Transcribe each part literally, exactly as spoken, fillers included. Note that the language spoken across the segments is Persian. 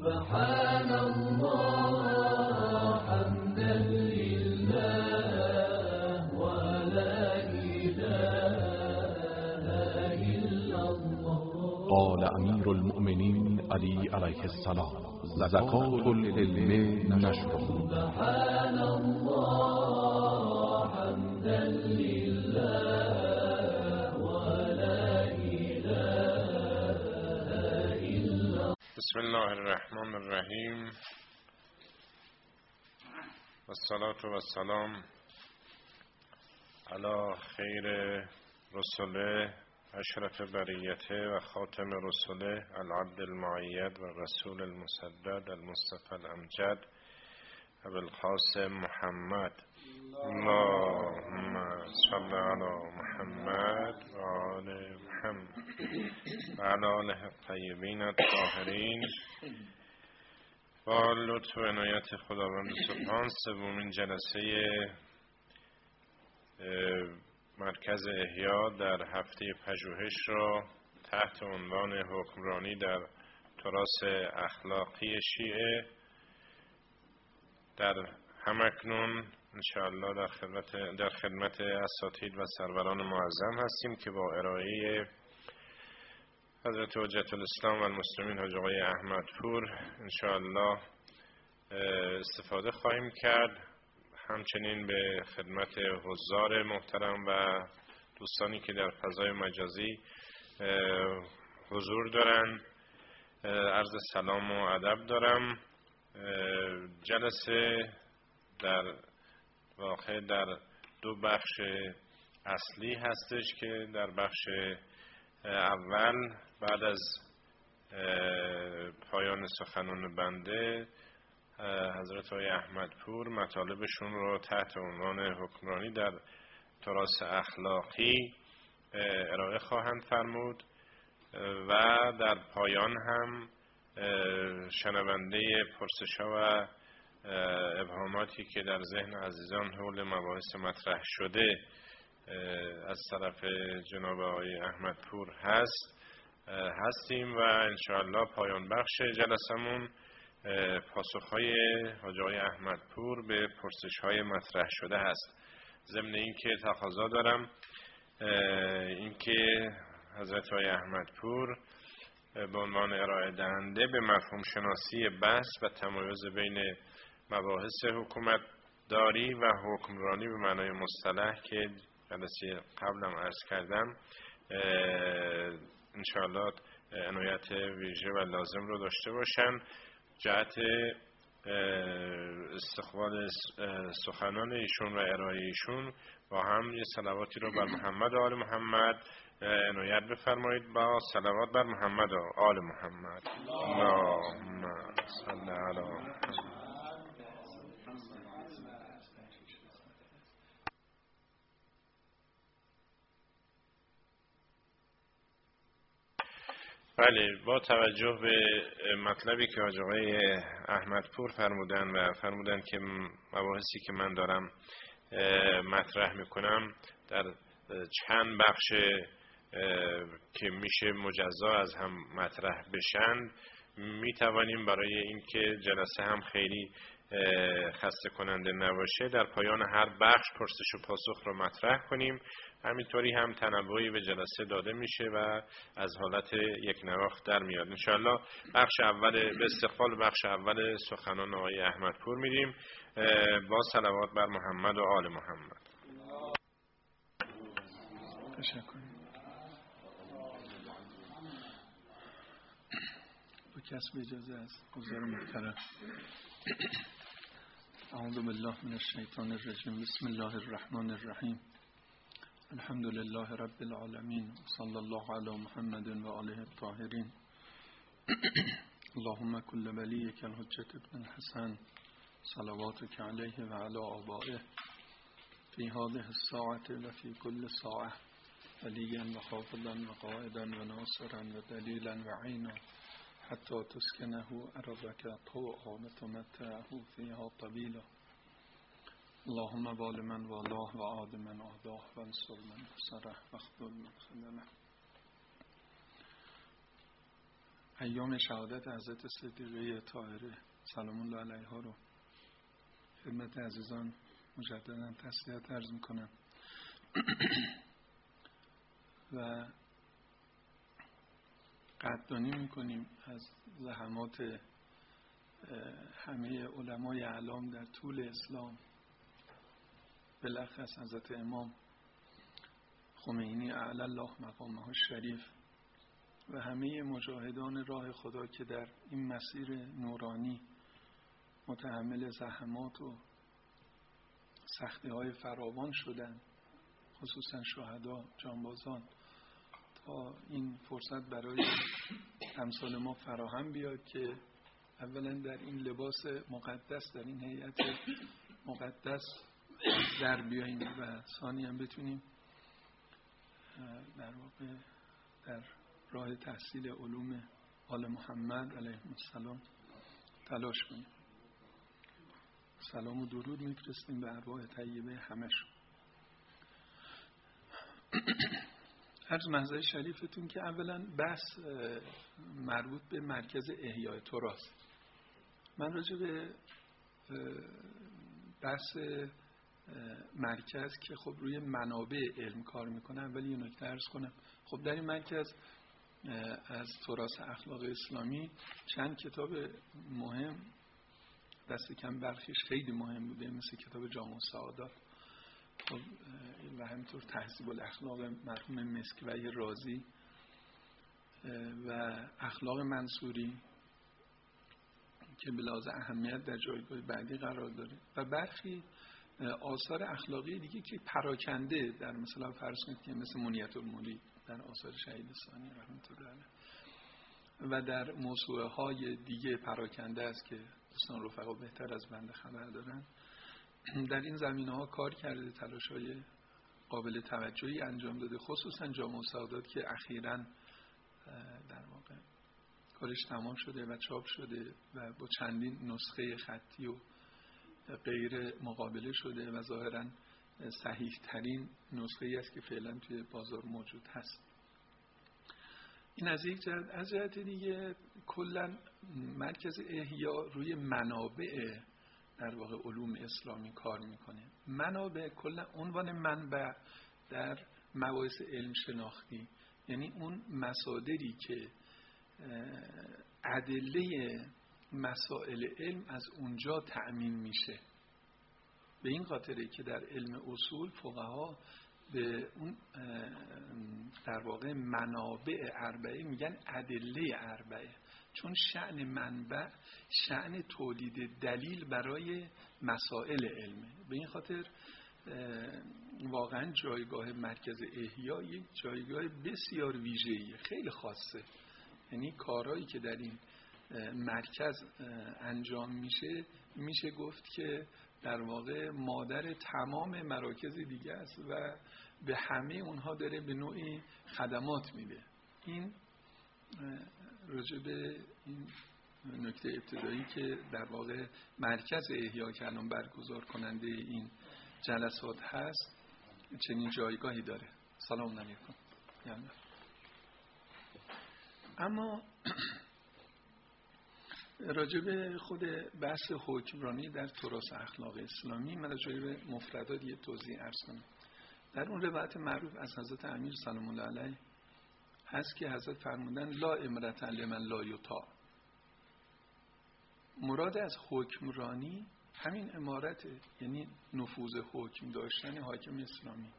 سبحان الله حمدا لله ولا إله إلا الله. قال امیر المؤمنین علی علیه السلام: زکات العلم نشر. سبحان الله حمدا لله ولا إله إلا. بسم الله الرحمن الرحیم و الصلاة و السلام علی خیر رسوله اشرف بریته و خاتم رسوله العبد المعید و رسول المسدد المصطفى الامجد ابوالقاسم محمد. اللهم صل علی محمد و آل محمد و علی آله الطیبین الطاهرین. با لطف و عنایت خداوند سبحان سومین جلسه مرکز احیا در هفته پژوهش را تحت عنوان حکمرانی در تراث اخلاقی شیعه در همکنون انشاءالله در خدمت در خدمت اساتید و سروران معظم هستیم که با ارائه حضرت حجت الاسلام و المسلمین حاج آقای احمدپور انشاءالله استفاده خواهیم کرد. همچنین به خدمت حضار محترم و دوستانی که در فضای مجازی حضور دارند عرض سلام و ادب دارم. جلسه در واقع در دو بخش اصلی هستش که در بخش اول بعد از پایان سخنان بنده حضرت آقای احمدپور مطالبشون رو تحت عنوان حکمرانی در تراث اخلاقی ارائه خواهند فرمود و در پایان هم شنونده پرسش‌ها و ابهاماتی که در ذهن عزیزان حول مباحث مطرح شده از طرف جناب آقای احمدپور هست هستیم و انشاءالله پایان بخش جلسمون پاسخهای حاج آقای احمدپور به پرسش‌های مطرح شده هست. ضمن اینکه تقاضا دارم اینکه حضرت آقای احمدپور به عنوان ارائه دهنده به مفهوم شناسی بحث و تمایز بین مباحث حکومت داری و حکمرانی به معنای مصطلح که جلسه قبلم عرض کردم انشاءالله عنایت ویژه و لازم رو داشته باشن. جهت استقبال سخنان ایشون و ارائه ایشون با هم یه صلواتی رو بر محمد و آل محمد عنایت بفرمایید. با صلوات بر محمد و آل محمد. اللهم صل علی محمد. بله، با توجه به مطلبی که حاج آقای احمدپور فرمودن و فرمودن که مباحثی که من دارم مطرح میکنم در چند بخش که میشه مجزا از هم مطرح بشن میتوانیم برای اینکه جلسه هم خیلی خسته کننده نباشه در پایان هر بخش پرسش و پاسخ رو مطرح کنیم. همینطوری هم تنوعی به جلسه داده میشه و از حالت یک نواخت در میاد. انشاءالله بخش اول به استقبال بخش اول سخنان آقای احمدپور میریم با صلوات بر محمد و آل محمد. تشکر. با کسب اجازه از حضار محترم اعوذ بالله من الشیطان الرجیم. بسم الله الرحمن الرحیم. الحمد لله رب العالمین. صلی الله علی محمد و آله الطاهرین. اللهم كل ولیک الحجة ابن الحسن صلواتك علیه و علی آبائه فی هذه الساعة و فی كل ساعة ولیا و حافظا و قائدا و ناصرا و دلیلا و عینا حتی تسکنه ارضك طوعا و تمتعه فیها طویلا. اللهم وال من والاه و عاد من عاداه و انصر من نصره و اخذل من خذله. ایام شهادت حضرت صدیقه طاهره سلام الله علیها رو خدمت عزیزان مجددا تسلیت عرض میکنم و قدردانی میکنیم از زحمات همه علمای اعلام در طول اسلام، بالاخص حضرت امام خمینی اعلی الله مقامه الشریف و همه مجاهدان راه خدا که در این مسیر نورانی متحمل زحمات و سختی های فراوان شدند، خصوصا شهدا جانبازان، تا این فرصت برای امثال ما فراهم بیاد که اولا در این لباس مقدس، در این هیئت مقدس در بیاییم و ثانیاً بتونیم در واقع در راه تحصیل علوم آل محمد علیه السلام تلاش کنیم. سلام و درود میفرستیم به ارواح طیبه همشون. عرض محضر شریفتون که اولا بحث مربوط به مرکز احیاء تراث. من راجع به بحث مرکز که خب روی منابع علم کار میکنم ولی یه نکته عرض کنم. خب در این مرکز از تراث اخلاق اسلامی چند کتاب مهم، دست کم برخیش خیلی مهم بوده، مثل کتاب جامع السعادات خب و همینطور تهذیب الاخلاق مرحوم مسکوی رازی و اخلاق منصوری که به لحاظ اهمیت در جایگاه بعدی قرار داره و برخی آثار اخلاقی دیگه که پراکنده در مثلا فرض کنید که مثل منیت المرید در آثار شهید ثانی رحمت الله علیه و در موسوعه های دیگه پراکنده است که دوستان رفقا بهتر از بنده خبر دارن، در این زمینه ها کار کرده، تلاش های قابل توجهی انجام داده، خصوصا جامع السعادات که اخیراً در واقع کارش تمام شده و چاپ شده و با چندین نسخه خطی و غیر مقابله شده و ظاهراً صحیح ترین نسخه ای است که فعلا توی بازار موجود هست. این از یک جهت. از جهت دیگه کلا مرکز احیا روی منابع در واقع علوم اسلامی کار میکنه. منابع کلا عنوان منبع در مباحث علم شناختی، یعنی اون مصادری که ادله مسائل علم از اونجا تأمین میشه. به این خاطره که در علم اصول فقها به اون در واقع منابع اربعه میگن ادله اربعه، چون شأن منبع شأن تولید دلیل برای مسائل علمه. به این خاطر واقعا جایگاه مرکز احیا یک جایگاه بسیار ویژه‌ایه، خیلی خاصه. یعنی کارهایی که در این مرکز انجام میشه میشه گفت که در واقع مادر تمام مراکز دیگه است و به همه اونها داره به نوعی خدمات میده. این راجع به این نکته ابتدایی که در واقع مرکز احیا که الان برگزار کننده این جلسات هست چنین جایگاهی داره. سلام علیکم. یعنی. اما راجع به خود بحث حکمرانی در تراث اخلاق اسلامی من راجع به مفردات یه توضیح عرض کنم. در اون روایت معروف از حضرت امیر سلام الله علیه هست که حضرت فرمودن لا امرة لمن لا یطاع. مراد از حکمرانی همین امارته، یعنی نفوذ حکم داشتن حاکم اسلامی،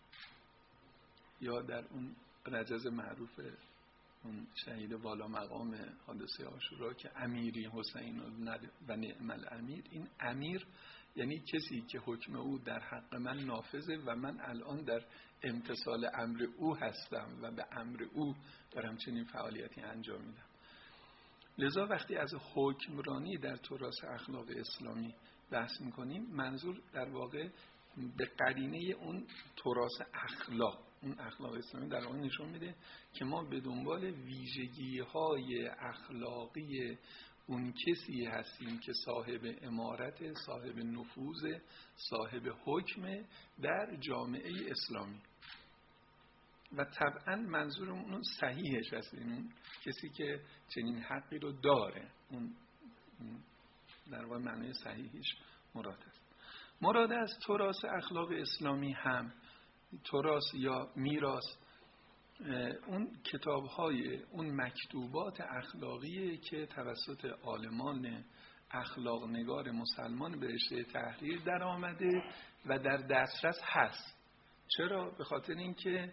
یا در اون رجز معروف اون شهید والا مقام حادثه عاشورا که امیری حسین و نعم الامیر، این امیر یعنی کسی که حکم او در حق من نافذه و من الان در امتثال امر او هستم و به امر او دارم چنین فعالیتی انجام میدم. لذا وقتی از حکمرانی در تراث اخلاق اسلامی بحث میکنیم منظور در واقع به قرینه اون تراث اخلاق، اون اخلاق اسلامی در واقع نشون میده که ما به دنبال ویژگی های اخلاقی اون کسی هستیم که صاحب امارت، صاحب نفوذ، صاحب حکم در جامعه اسلامی. و طبعا منظورمون اون صحیحش هست، این کسی که چنین حقی رو داره، اون در واقع معنی صحیحش مراد است. مراد از تراث اخلاق اسلامی هم تراث یا میراث اون کتاب‌های، اون مکتوبات اخلاقی که توسط عالمان اخلاق نگار مسلمان به رشته تحریر در آمده و در دسترس هست. چرا؟ به خاطر اینکه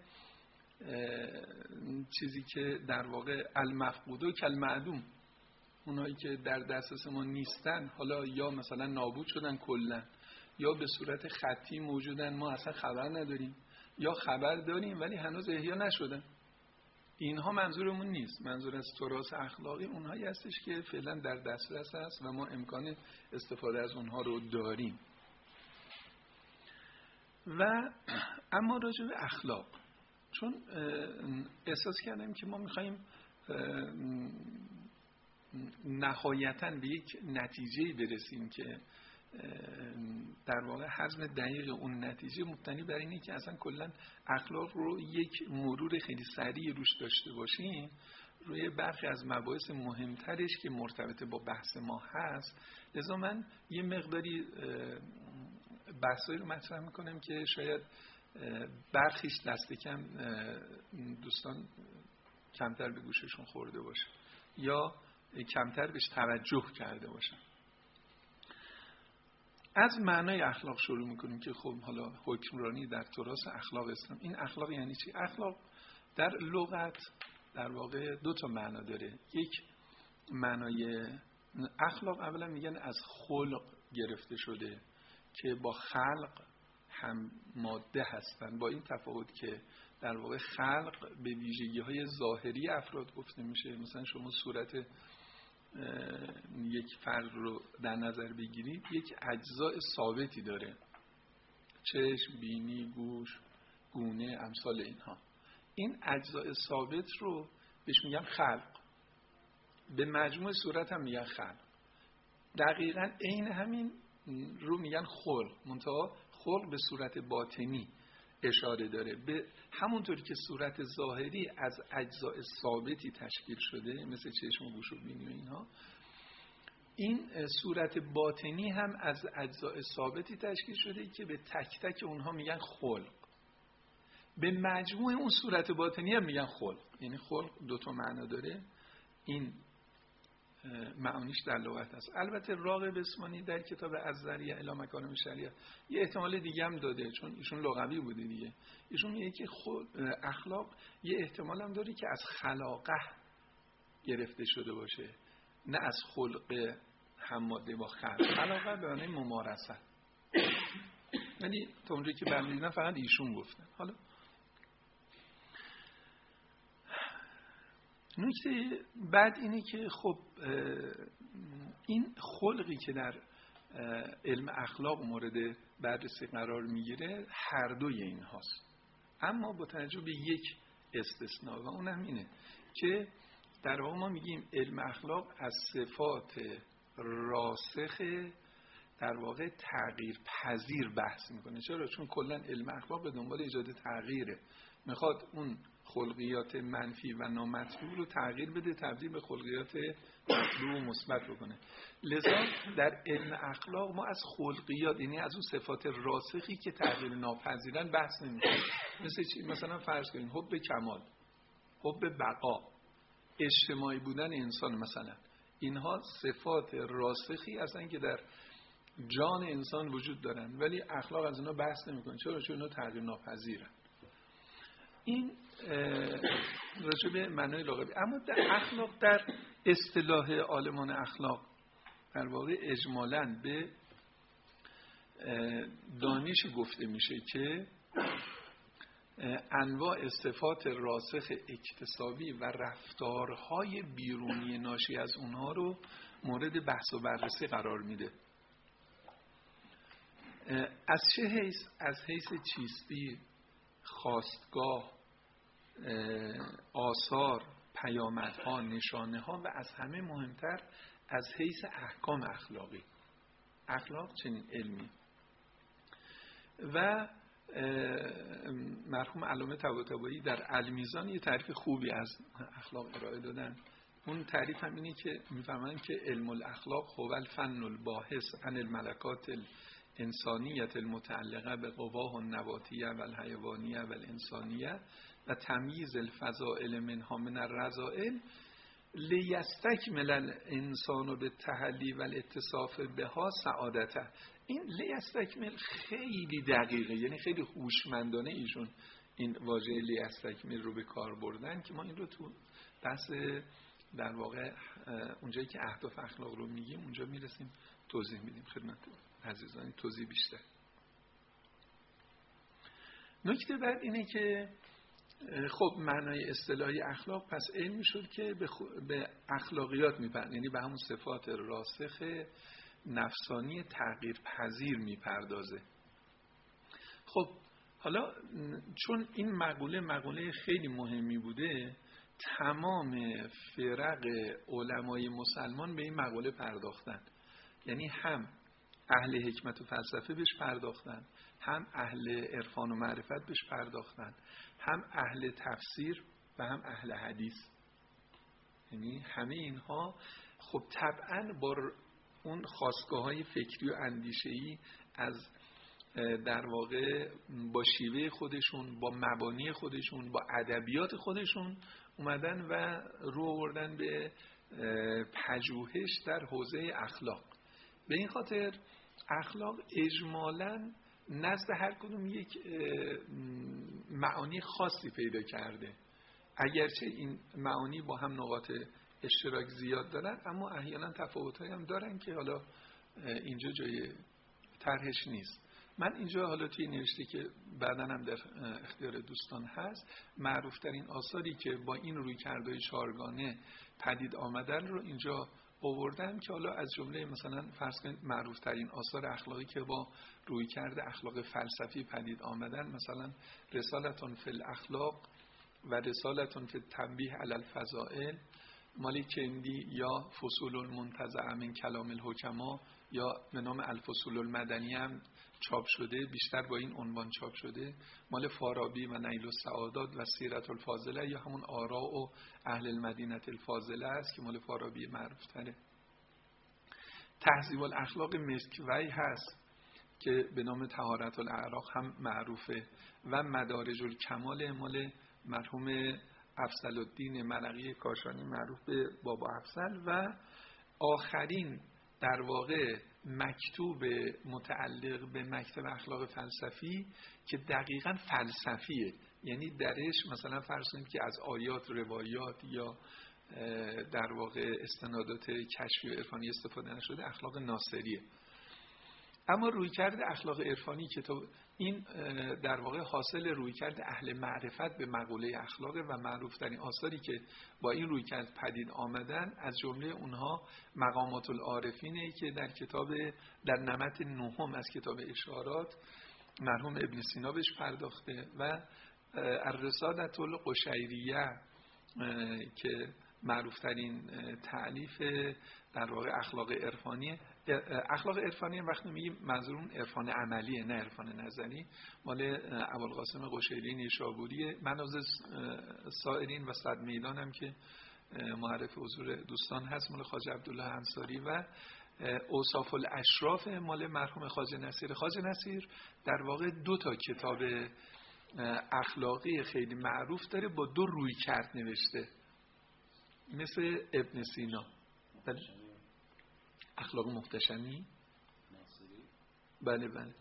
چیزی که در واقع المفقود و کالمعدوم، اونایی که در دسترس ما نیستن، حالا یا مثلا نابود شدن کلا، یا به صورت خطی موجودن ما اصلا خبر نداریم، یا خبر داریم ولی هنوز احیا نشدن. اینها منظورمون نیست. منظور از تراث اخلاقی اونهایی هستش که فعلا در دسترس هست و ما امکان استفاده از اونها رو داریم. و اما راجع به اخلاق، چون احساس کردم که ما میخواییم نهایتاً به یک نتیجه برسیم که در واقع حزم دقیق اون نتیجه مبتنی بر اینه که اصلا کلا اخلاق رو یک مرور خیلی سریع روش داشته باشیم، روی برخی از مباحث مهمترش که مرتبط با بحث ما هست. لذا من یه مقداری بحثایی رو مطرح میکنم که شاید برخیش دست کم دوستان کمتر به گوششون خورده باشه یا کمتر بهش توجه کرده باشن. از معنای اخلاق شروع میکنیم که خب حالا حکمرانی در تراث اخلاق اسلام. این اخلاق یعنی چی؟ اخلاق در لغت در واقع دو تا معنا داره. یک معنای اخلاق اولا میگن از خلق گرفته شده که با خلق هم ماده هستن، با این تفاوت که در واقع خلق به ویژگی های ظاهری افراد گفته میشه. مثلا شما صورت یک فرد رو در نظر بگیرید، یک اجزای ثابتی داره، چشم، بینی، گوش، گونه، امثال اینها. این اجزای ثابت رو بهش میگن خلق. به مجموع صورت هم میگن خلق. دقیقاً عین همین رو میگن خلق، منتها خلق به صورت باطنی اشاره داره. به همونطوری که صورت ظاهری از اجزای ثابتی تشکیل شده مثل چشم و گوش و بینی و اینها، این صورت باطنی هم از اجزای ثابتی تشکیل شده که به تک تک اونها میگن خلق. به مجموع اون صورت باطنی هم میگن خلق. یعنی خلق دو تا معنا داره. این معانیش در لغت است. البته راغب اسمانی در کتاب از ذریعه الی مکارم شریعه یه احتمال دیگه هم داده، چون ایشون لغوی بوده دیگه. ایشون میگه که خود اخلاق یه احتمال هم داره که از خلاقه گرفته شده باشه، نه از خلق هماده با خلق. خلاقه به معنی ممارست. یعنی تا اونجایی که بنده دیدم فقط ایشون گفتن. حالا نکته بعد اینه که خب این خلقی که در علم اخلاق مورد بررسی قرار میگیره هر دوی این هاست، اما با توجه به یک استثناء و اون هم اینه که در واقع ما میگیم علم اخلاق از صفات راسخ در واقع تغییر پذیر بحث میکنه. چرا؟ چون کلا علم اخلاق به دنبال ایجاد تغییره، میخواد اون خلقیات منفی و نامطلوب رو تغییر بده، تبدیل به خلقیات مطلوب و مثبت بکنه. لذا در علم اخلاق ما از خلقیات، یعنی از اون صفات راسخی که تغییر ناپذیرن بحث نمی‌کنیم. مثل چی؟ مثلا فرض کنین حب کمال، حب بقا، اجتماعی بودن انسان، مثلا اینها صفات راسخی هستن که در جان انسان وجود دارن، ولی اخلاق از اینا بحث نمی‌کنه. چرا؟ چون اینا تغییر ناپذیرن. این راجع به معنای لغوی. اما در اخلاق، در اصطلاح عالمان اخلاق در واقع اجمالاً به دانشی گفته میشه که انواع صفات راسخ اکتسابی و رفتارهای بیرونی ناشی از اونها رو مورد بحث و بررسی قرار میده. از چه حیث؟ از حیث چیستی، خواستگاه، آثار، پیامدها، نشانه ها و از همه مهمتر از حیث احکام اخلاقی. اخلاق چنین علمی و مرحوم علامه طباطبایی در المیزان یه تعریف خوبی از اخلاق ارائه دادن. اون تعریف هم اینه که میفهمن که علم الاخلاق هو الفن الباحث عن الملکات الانسانیت المتعلقه به قواه النباتیه و الحیوانیه و الانسانیه و تمییز الفضائل منها من الرذائل لیستکمل الانسان بالتحلی و الاتصاف بها سعادته. این لیستکمل خیلی دقیقه، یعنی خیلی هوشمندانه ایشون این واژه لیستکمل رو به کار بردن که ما این رو تو بحث در واقع اونجایی که اهداف اخلاق رو میگیم اونجا میرسیم توضیح میدیم خدمت عزیزان، توضیح بیشتر. نکته بعد اینه که خب معنای اصطلاحی اخلاق پس علم شد که به, خو... به اخلاقیات میپردازه، یعنی به همون صفات راسخ نفسانی تغییر پذیر میپردازه. خب حالا چون این مقوله مقوله خیلی مهمی بوده، تمام فرق علمای مسلمان به این مقوله پرداختن، یعنی هم اهل حکمت و فلسفه بهش پرداختن، هم اهل عرفان و معرفت بهش پرداختن، هم اهل تفسیر و هم اهل حدیث. یعنی همه اینها خب طبعا با اون خاستگاه‌های فکری و اندیشه‌ای از در واقع با شیوه خودشون، با مبانی خودشون، با ادبیات خودشون اومدن و رو آوردن به پژوهش در حوزه اخلاق. به این خاطر اخلاق اجمالاً نزد هر کدوم یک معانی خاصی پیدا کرده، اگرچه این معانی با هم نقاط اشتراک زیاد دارن، اما احیانا تفاوت‌هایی هم دارن که حالا اینجا جای طرحش نیست. من اینجا حالا توی نوشته که بعداً هم در اختیار دوستان هست، معروف ترین آثاری که با این رویکردهای چهارگانه پدید آمدن رو اینجا آوردم که حالا از جمله مثلا فرض کنید معروف ترین آثار اخلاقی که با رویکرد اخلاق فلسفی پدید آمدن، مثلا رسالتون فی الاخلاق و رسالتون فی التنبیه علی الفضائل مالی کندی، یا فصول المنتزع من کلام الحکما، یا به نام الفصول المدنی هم چاپ شده، بیشتر با این عنوان چاپ شده، مال فارابی و نیل السعادات و سیرت الفاضله، یا همون آراء و اهل المدینه الفاضله است که مال فارابی معروف تره. تهذیب الاخلاق مسکوی هست که به نام طهارت الاعراق هم معروفه، و مدارج الکمال مال مرحوم افضل الدین مرغی کاشانی معروف به بابا افضل. و آخرین در واقع مکتوب متعلق به مکتب اخلاق فلسفی که دقیقاً فلسفیه، یعنی درش مثلا فرض کنید که از آیات، روایات یا در واقع استنادات کشفی و عرفانی استفاده نشده، اخلاق ناصریه. اما رویکرد اخلاق عرفانی که تو این در واقع حاصل رویکرد اهل معرفت به مقوله اخلاق و معروف ترین آثاری که با این رویکرد پدید آمدن، از جمله اونها مقامات العارفینه که در کتاب در نمط نهم از کتاب اشارات مرحوم ابن سینا بهش پرداخته، و الرسالة القشیریه که معروف ترین تعلیف در واقع اخلاق عرفانی. اخلاق عرفانی وقتی میگیم منظورمون عرفان عملیه، نه عرفان نظری، مال ابوالقاسم قشیری نیشابوریه. منازل سائرین و صد میلان هم که معرف حضور دوستان هست مال خواجه عبدالله انصاری، و اوصاف الاشراف مال مرحوم خواجه نصیر. خواجه نصیر در واقع دو تا کتاب اخلاقی خیلی معروف داره، با دو رویکرد نوشته، مثل ابن سینا. بله اخلاق محتشمی، بله بله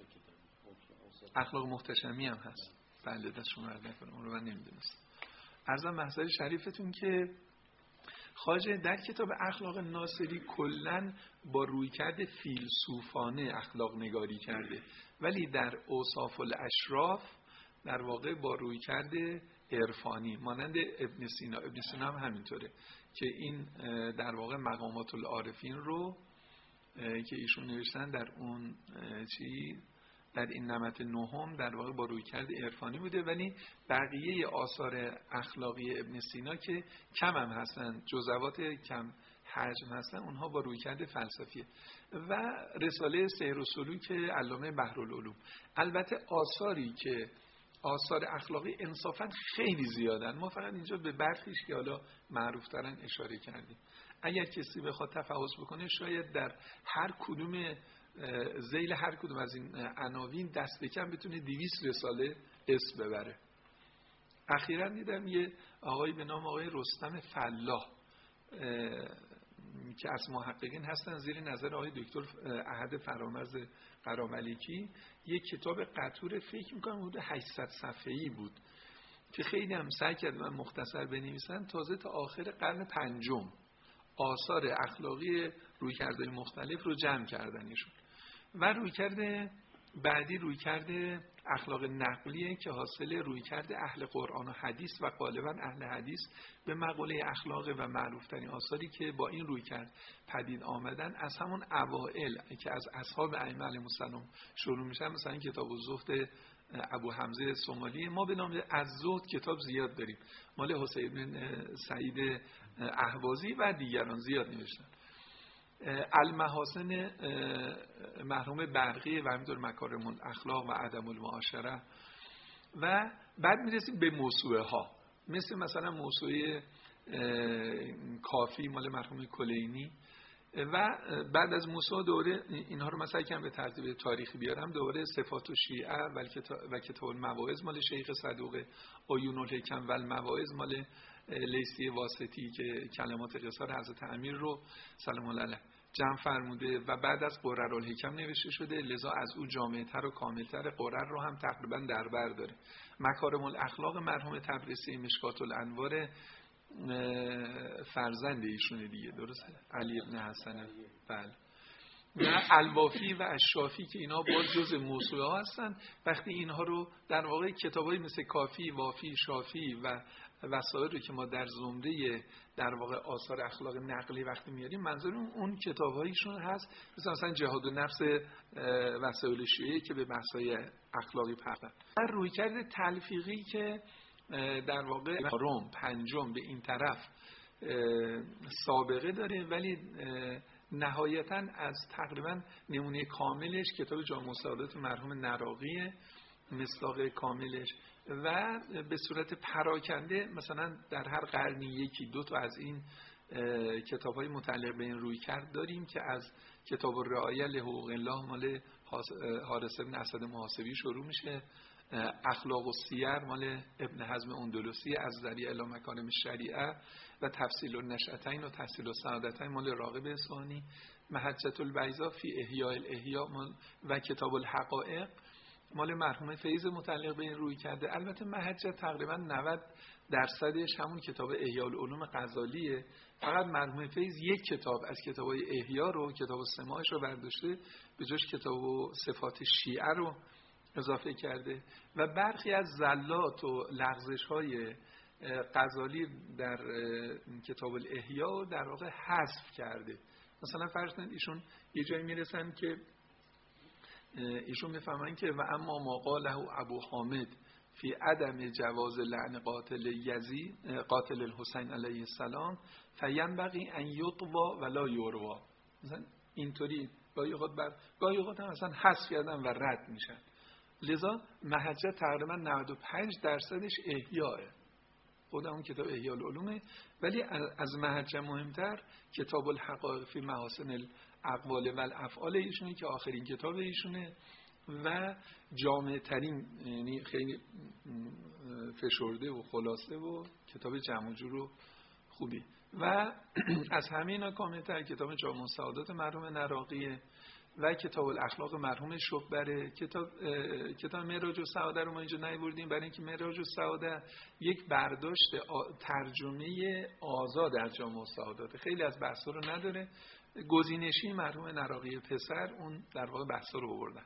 اخلاق محتشمی هم هست، بله دست شما رد نکنم، اون رو من نمیدونستم. عرضم محضر شریفتون که خواجه در کتاب اخلاق ناصری کلن با رویکرد فیلسوفانه اخلاق نگاری کرده، ولی در اوصاف الاشراف در واقع با رویکرد عرفانی مانند ابن سینا. ابن سینا هم همینطوره که این در واقع مقامات العارفین رو که ایشون نوشتن در اون چی در این نمط نهم در واقع با رویکرد عرفانی بوده، ولی بقیه آثار اخلاقی ابن سینا که کم هم هستن، جزوات کم حجم هستن اونها با رویکرد فلسفیه. و رساله سیر و سلوک علامه بحرالعلوم. البته آثاری که آثار اخلاقی انصافا خیلی زیادن، ما فقط اینجا به برخیش که حالا معروف ترن اشاره کردیم. اگر کسی بخواد تفحص بکنه شاید در هر کدوم ذیل هر کدوم از این عناوین دست کم بتونه دویست رساله اسم ببره. اخیراً دیدم یه آقای به نام آقای رستم فلاح که از محققین هستن زیر نظر آقای دکتر احد فرامرز قراملیکی، یک کتاب قطور فکر میکنم حدود هشتصد صفحه‌ای بود که خیلی هم سعی کردم مختصر بنویسن، تازه تا آخر قرن پنجم آثار اخلاقی رویکردهای مختلف رو جمع کردنشون. و رویکرد بعدی رویکرد اخلاق نقلیه که حاصل رویکرد اهل قرآن و حدیث و غالبا اهل حدیث به مقوله اخلاق و معروفترین آثاری که با این رویکرد پدید آمدن از همون اوائل که از اصحاب ائمه علیهم السلام شروع میشن. مثلا کتاب الزهد ابو حمزه سومالی، ما به نام از زهد کتاب زیاد داریم، مال حسین بن سعید اهوازی و دیگران زیاد نوشتن. المحاسن مرحوم برقی و همینطور مکارم الاخلاق و عدم المعاشره. و بعد میرسیم به موسوعه ها، مثل مثلا موسوعه کافی مال مرحوم کلینی. و بعد از موسوعه دوره اینها رو مثلا کم به ترتیب تاریخی بیارم، دوره صفات و شیعه و کتاب المواعظ مال شیخ صدوق، عیون الحکم و المواعظ مال لیثی واسطی که کلمات قصار حضرت امیر رو سلام الله علیه جمع فرموده و بعد از قرر الحکم نوشته شده، لذا از او جامع‌تر و کاملتر قرر رو هم تقریبا در بر داره. مکارم الاخلاق مرحوم تبریسی، مشکات الانوار فرزند ایشونه دیگه، درسته؟ علی ابن حسن. بله. و الوافی و اشرافی که اینا باز جز موسوعه ها هستن. وقتی اینها رو در واقع کتابایی مثل کافی، وافی، شافی و وسائل رو که ما در زمره در واقع آثار اخلاق نقلی وقتی میاریم، منظورم اون کتابایشون هست مثلا مثلا جهاد و نفس وسائل شیعه که به بحث‌های اخلاقی پرداختن. در رویکرد تلفیقی که در واقع روم پنجم به این طرف سابقه داره، ولی نهایتاً از تقریبا نمونه کاملش کتاب جامع السعادات مرحوم نراقی، مصداق کاملش. و به صورت پراکنده مثلا در هر قرنی یکی دو تا از این کتاب‌های متعلق به این رویکرد داریم که از کتاب الرعایه لحقوق الله مال حارث بن اسد محاسبی شروع میشه، اخلاق و سیر مال ابن حزم اندلسی، از ذریعه الی مکارم الشریعه و تفصیل النشأتین و تحصیل السعادتین مال راغب اصفهانی، محجة البیضاء فی احیاء الاحیاء و کتاب الحقائق مال مرحوم فیض متعلق به این روی کرده. البته محجة تقریبا نود درصدش همون کتاب احیاء العلوم غزالیه، فقط مرحوم فیض یک کتاب از کتابای احیاء رو، کتاب السماعش رو برداشته، به جاش کتاب صفات شیعه رو اضافه کرده و برخی از زلات و لغزش های غزالی در کتاب الاحیاء در واقع حذف کرده. مثلا فرض کنید ایشون یه جایی میرسن که ایشون میفهمن که و اما ما قاله ابو حامد فی عدم جواز لعن قاتل یزید قاتل الحسین علیه السلام فینبغی ان یطوی ولا یروا. مثلا اینطوری گاهی اوقات بر گاهی اوقات هم مثلا حذف کردن و رد میشن. لذا محجة تقریبا نود و پنج درصدش احیاءه، خود اون کتاب احیاء العلومه. ولی از محجة مهمتر کتاب الحقائق فی محاسن الاقوال و الافعال ایشونه که آخرین کتاب ایشونه و جامع ترین، یعنی خیلی فشرده و خلاصه و کتاب جمع و جور و خوبی. و از همه اینا کاملتر کتاب جامع السعادات مرحوم نراقی و کتاب الاخلاق مرحوم شبره. کتاب کتاب معراج السعاده رو ما اینجا نیاوردیم برای اینکه معراج السعاده یک برداشت ترجمه آزاد از جامع السعادات، خیلی از بحثا رو نداره. گزینشی مرحوم نراقی پسر اون در واقع بحثا رو آوردن.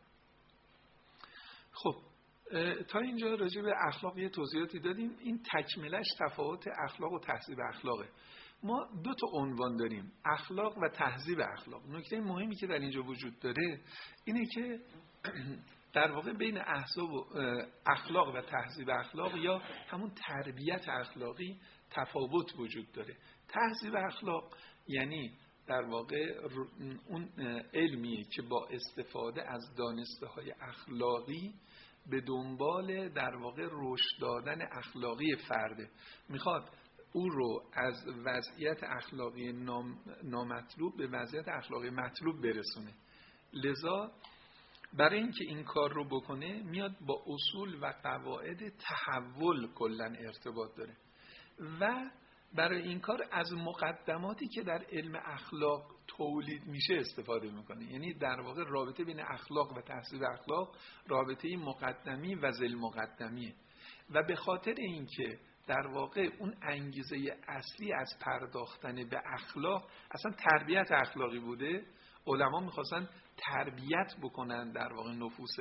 خب تا اینجا راجع به اخلاق یه توضیحاتی دادیم. این تکملش تفاوت اخلاق و تهذیب اخلاقه. ما دو تا عنوان داریم، اخلاق و تهذیب اخلاق. نکته مهمی که در اینجا وجود داره اینه که در واقع بین احزاب و اخلاق و تهذیب اخلاق یا همون تربیت اخلاقی تفاوت وجود داره. تهذیب اخلاق یعنی در واقع اون علمیه که با استفاده از دانسته های اخلاقی به دنبال در واقع رشد دادن اخلاقی فرده، میخواد او رو از وضعیت اخلاقی نام، نامطلوب به وضعیت اخلاقی مطلوب برسونه. لذا برای اینکه این کار رو بکنه میاد با اصول و قواعد تحول کلا ارتباط داره و برای این کار از مقدماتی که در علم اخلاق تولید میشه استفاده میکنه. یعنی در واقع رابطه بین اخلاق و تحصیل اخلاق رابطه مقدمی و ذیل مقدمیه و به خاطر اینکه در واقع اون انگیزه اصلی از پرداختن به اخلاق اصلا تربیت اخلاقی بوده، علما میخواستن تربیت بکنن در واقع نفوس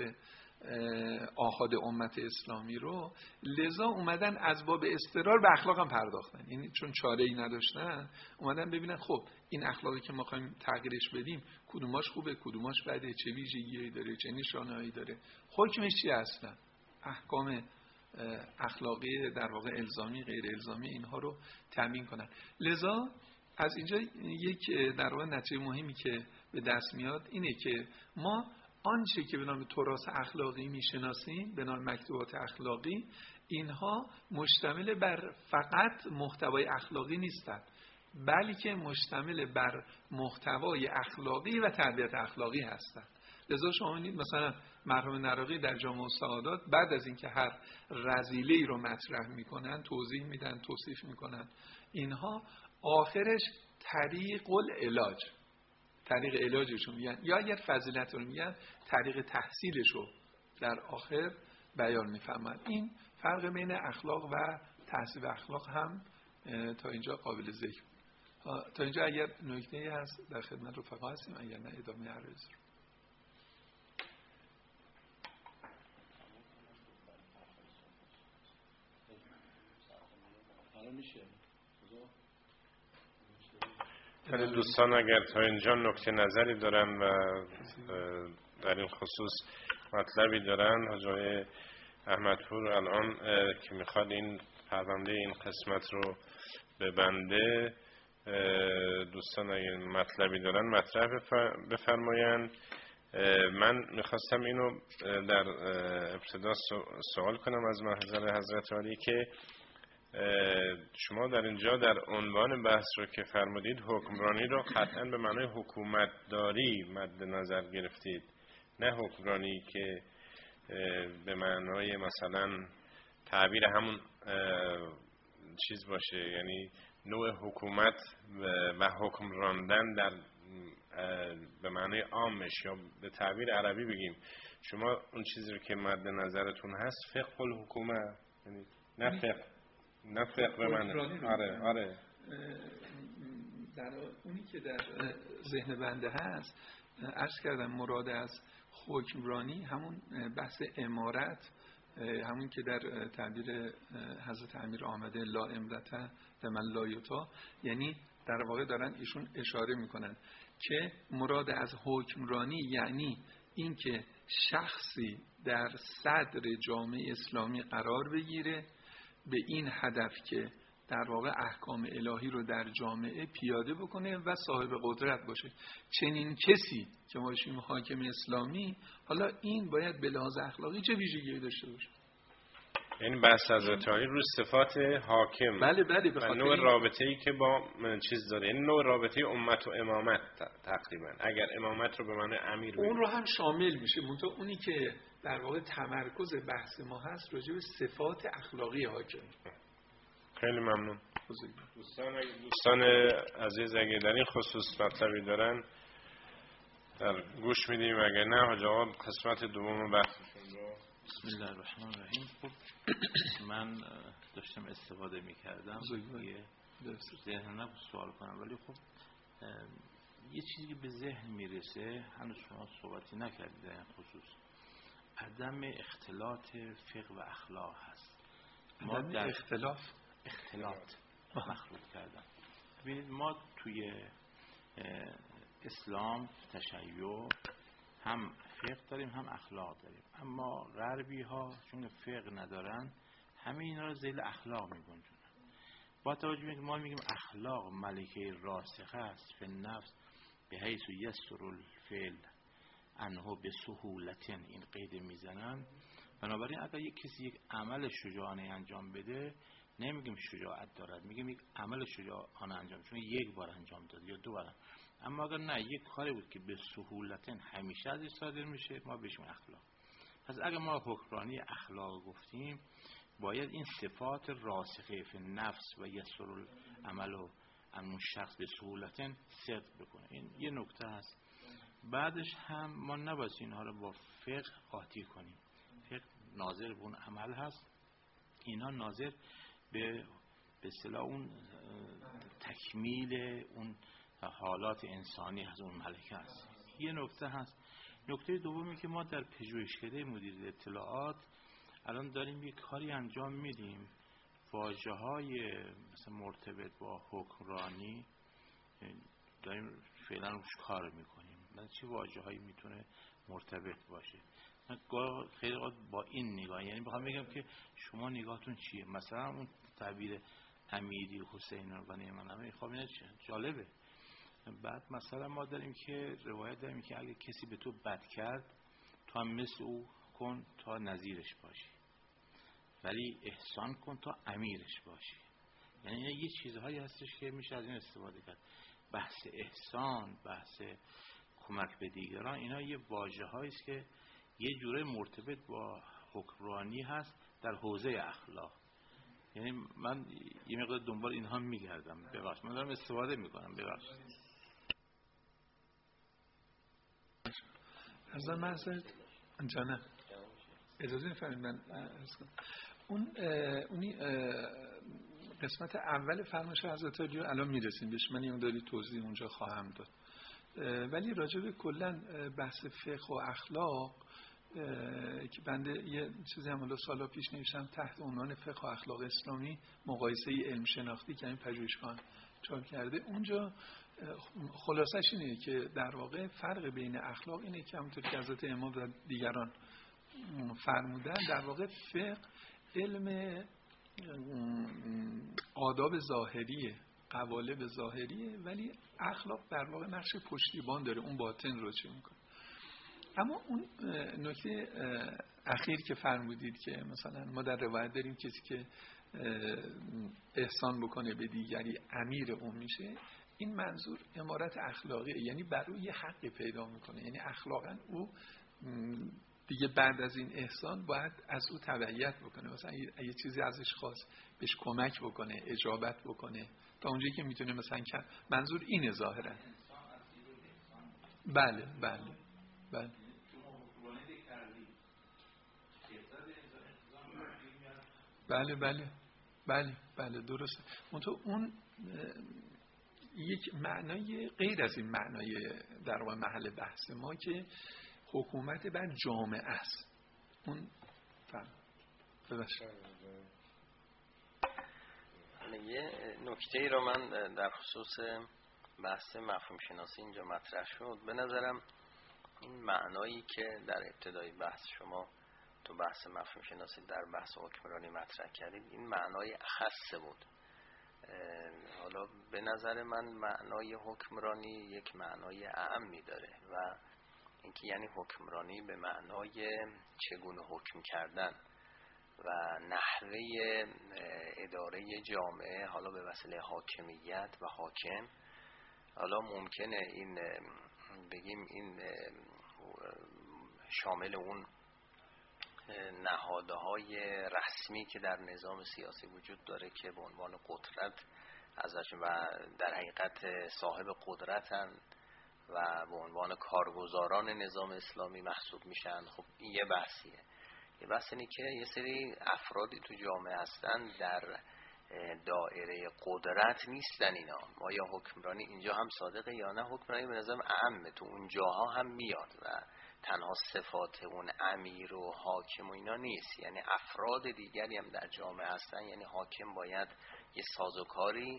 آحاد امت اسلامی رو، لذا اومدن از باب اضطرار به اخلاق هم پرداختن. یعنی چون چاره ای نداشتن اومدن ببینن خب این اخلاقی که ما خواهیم تغییرش بدیم کدوماش خوبه کدوماش بده، چه ویژگی‌هایی داره، چه نشانه‌هایی داره، حکمش چیه، اصلا احکام اخلاقی در واقع الزامی غیر الزامی اینها رو تامین کنن. لذا از اینجا یک در واقع نتیجه مهمی که به دست میاد اینه که ما آنچه که به نام تراث اخلاقی میشناسیم، به نام مکتوبات اخلاقی، اینها مشتمل بر فقط محتوای اخلاقی نیستند، بلکه مشتمل بر محتوای اخلاقی و تربیت اخلاقی هستند. لذا شما می‌بینید مثلا مرحوم نراقی در جامع السعادات بعد از اینکه هر رذیله‌ای رو مطرح میکنن، توضیح میدن، توصیف میکنن، اینها آخرش طریق العلاج، طریق علاجشون میگن، یا اگر فضیلت رو میگن طریق تحصیلش رو در آخر بیان میفهمن. این فرق بین اخلاق و تحصیل اخلاق هم تا اینجا قابل ذکر. تا اینجا اگر نکته‌ای هست در خدمت رفقا هستیم، اگر نه ادامه عرض رو. ولی دوستان اگر تا اینجا نکته نظری دارن و در این خصوص مطلبی دارن، حاج آقای احمدپور الان که میخواد این پرونده این قسمت رو ببنده، دوستان اگر مطلبی دارن مطرح بفرماین. من میخواستم اینو در ابتدا سوال کنم از محضر حضرت عالی که شما در اینجا در عنوان بحث رو که فرمودید حکمرانی رو قطعا به معنای حکومت داری مد نظر گرفتید، نه حکمرانی که به معنای مثلا تعبیر همون چیز باشه، یعنی نوع حکومت و حکم راندن در به معنای عامش، یا به تعبیر عربی بگیم شما اون چیزی رو که مد نظرتون هست فقه الحکومه، یعنی نه فقه نه فقه به معنی آره آره در اونی که در ذهن بنده هست عرض کردم مراد از حکمرانی همون بحث امارت، همون که در تعبیر حضرت امیر آمده لا امرته لمن لا یطاع، یعنی در واقع دارن ایشون اشاره میکنن که مراد از حکمرانی یعنی این که شخصی در صدر جامعه اسلامی قرار بگیره به این هدف که در واقع احکام الهی رو در جامعه پیاده بکنه و صاحب قدرت باشه. چنین کسی که ما بهش میگیم حاکم اسلامی، حالا این باید به لحاظ اخلاقی چه ویژگی داشته باشه؟ یعنی بحث حضرت عالی رو صفات حاکم، بله بله، به خاطر نوع رابطه‌ای که با چیز داره، یعنی نوع رابطه امت و امامت تقریبا، اگر امامت رو به معنی امیر اون رو هم شامل میشه. منتها اونی که در واقع تمرکز بحث ما هست راجع به صفات اخلاقی حاکم. خیلی ممنون. دوستان دوستان عزیز اگه در این خصوص مطلبی دارن در گوش میدیم، اگه نه حاج آقا قسمت دوم بحثشون رو. بسم الله الرحمن الرحیم. خب من داشتم استفاده میکردم یه ذهن نبود سوال کنم، ولی خب یه چیزی که به ذهن میرسه هنوز شما صحبتی نکردید در این خصوص، عدم اختلاط فقه و اخلاق هست. ما در اختلاف اختلاط مخلوط کردن. ببینید ما توی اسلام تشیع هم فقه داریم هم اخلاق داریم، اما غربی ها چون فقه ندارن همه اینا رو ذیل اخلاق میگنجونن. با توجه به که ما میگیم اخلاق ملکه راسخه است فی النفس به حیث یسر الفعل انه به سهولت، این قید میزنن. بنابراین اگر یک کسی یک عمل شجاعانه انجام بده نمیگیم شجاعت دارد، میگیم یک عمل شجاعانه انجام، چون یک بار انجام داد یا دو بار. اما اگر نه یک کاری بود که به سهولت همیشه ازش صادر میشه ما بهش اخلاق. پس اگر ما حکمرانی اخلاق گفتیم باید این صفات راسخه فی نفس و یسر العمل و اون شخص به سهولت صدق بکنه. این یه نکته هست. بعدش هم ما نباید اینها رو با فقه قاطی کنیم. فقه ناظر به اون عمل هست، اینها ناظر به به اصطلاح اون تکمیل اون حالات انسانی هست، اون ملکه هست. یه نکته هست. نکته دومی که ما در پژوهشکده مدیریت اطلاعات الان داریم یک کاری انجام میدیم، واژه‌های مثلا مرتبط با حکمرانی داریم فعلا روش کار میکنیم. من چه واژه‌هایی میتونه مرتبط باشه؟ من خیلی با این نگاه، یعنی میخوام بگم که شما نگاهتون چیه؟ مثلا اون تعبیر امیری حسین و نعمان، خب اینا جالبه. بعد مثلا ما داریم که روایت داریم که اگه کسی به تو بد کرد تو هم مثل او کن تا نظیرش باشی، ولی احسان کن تا امیرش باشی. یعنی این یه چیزهایی هستش که میشه از این استفاده کرد. بحث احسان، بحث کمک به دیگران، اینا یه واژه‌هایی است که یه جوره مرتبط با حکمرانی هست در حوزه اخلاق. یعنی من یه مقدار دنبال اینها میگردم، ببخشید من دارم استفاده میکنم، ببخشید. ارزم محضرت جانم اجازه میفرمید من ارز کنم. اون اونی قسمت اول فرمایش حضرت علی الان میرسیم بهش، من یه داری توضیح اونجا خواهم داد. ولی راجع به کلا بحث فقه و اخلاق که بنده یه چیزی هم حالا سالا پیش نوشتم تحت عنوان فقه و اخلاق اسلامی مقایسه علم شناختی که این پژوهشگاه چاپ کرده، اونجا خلاصش اینه که در واقع فرق بین اخلاق اینه که همونطور که حضرت امام و دیگران فرمودن در واقع فقه علم آداب ظاهریه، قوالب ظاهریه، ولی اخلاق در واقع نقش پشتیبان داره، اون باطن رو چه میکنه. اما اون نکته اخیر که فرمودید که مثلا ما در روایت داریم کسی که احسان بکنه به دیگری امیر اون میشه، این منظور امارت اخلاقیه، یعنی بر او یه حقی پیدا میکنه، یعنی اخلاقا او دیگه بعد از این احسان باید از او تبعیت بکنه، مثلا یه چیزی ازش خواست بهش کمک بکنه، اجابت بکنه تا اونجایی که میتونه مثلا کرد. منظور اینه ظاهرا. بله بله بله بله بله بله بله درسته. منتها اون یک معنای غیر از این معنای در واقع محل بحث ما که حکومت بر جامعه است. اون فهم ببخشید یه نکته رو من در خصوص بحث مفهوم شناسی اینجا مطرح شد. به نظرم این معنایی که در ابتدای بحث شما تو بحث مفهوم شناسی در بحث حکمرانی مطرح کردید، این معنای اخص بود. حالا به نظر من معنای حکمرانی یک معنای اعمی داره و اینکه یعنی حکمرانی به معنای چگونه حکم کردن و نحوه اداره جامعه، حالا به وسیله حاکمیت و حاکم. حالا ممکنه این بگیم این شامل اون نهادهای رسمی که در نظام سیاسی وجود داره که به عنوان قدرت ازش و در حقیقت صاحب قدرتن و به عنوان کارگزاران نظام اسلامی محسوب میشن. خب این یه بحثیه. یه بحث اینه که یه سری افرادی تو جامعه هستن در دایره قدرت نیستن. اینا ما یا حکمرانی اینجا هم صادقه یا نه، حکمرانی به نظرم اعمه، تو اون جاها هم میاد و تنها صفات اون امیر و حاکم و اینا نیست، یعنی افراد دیگری هم در جامعه هستن. یعنی حاکم باید یه سازوکاری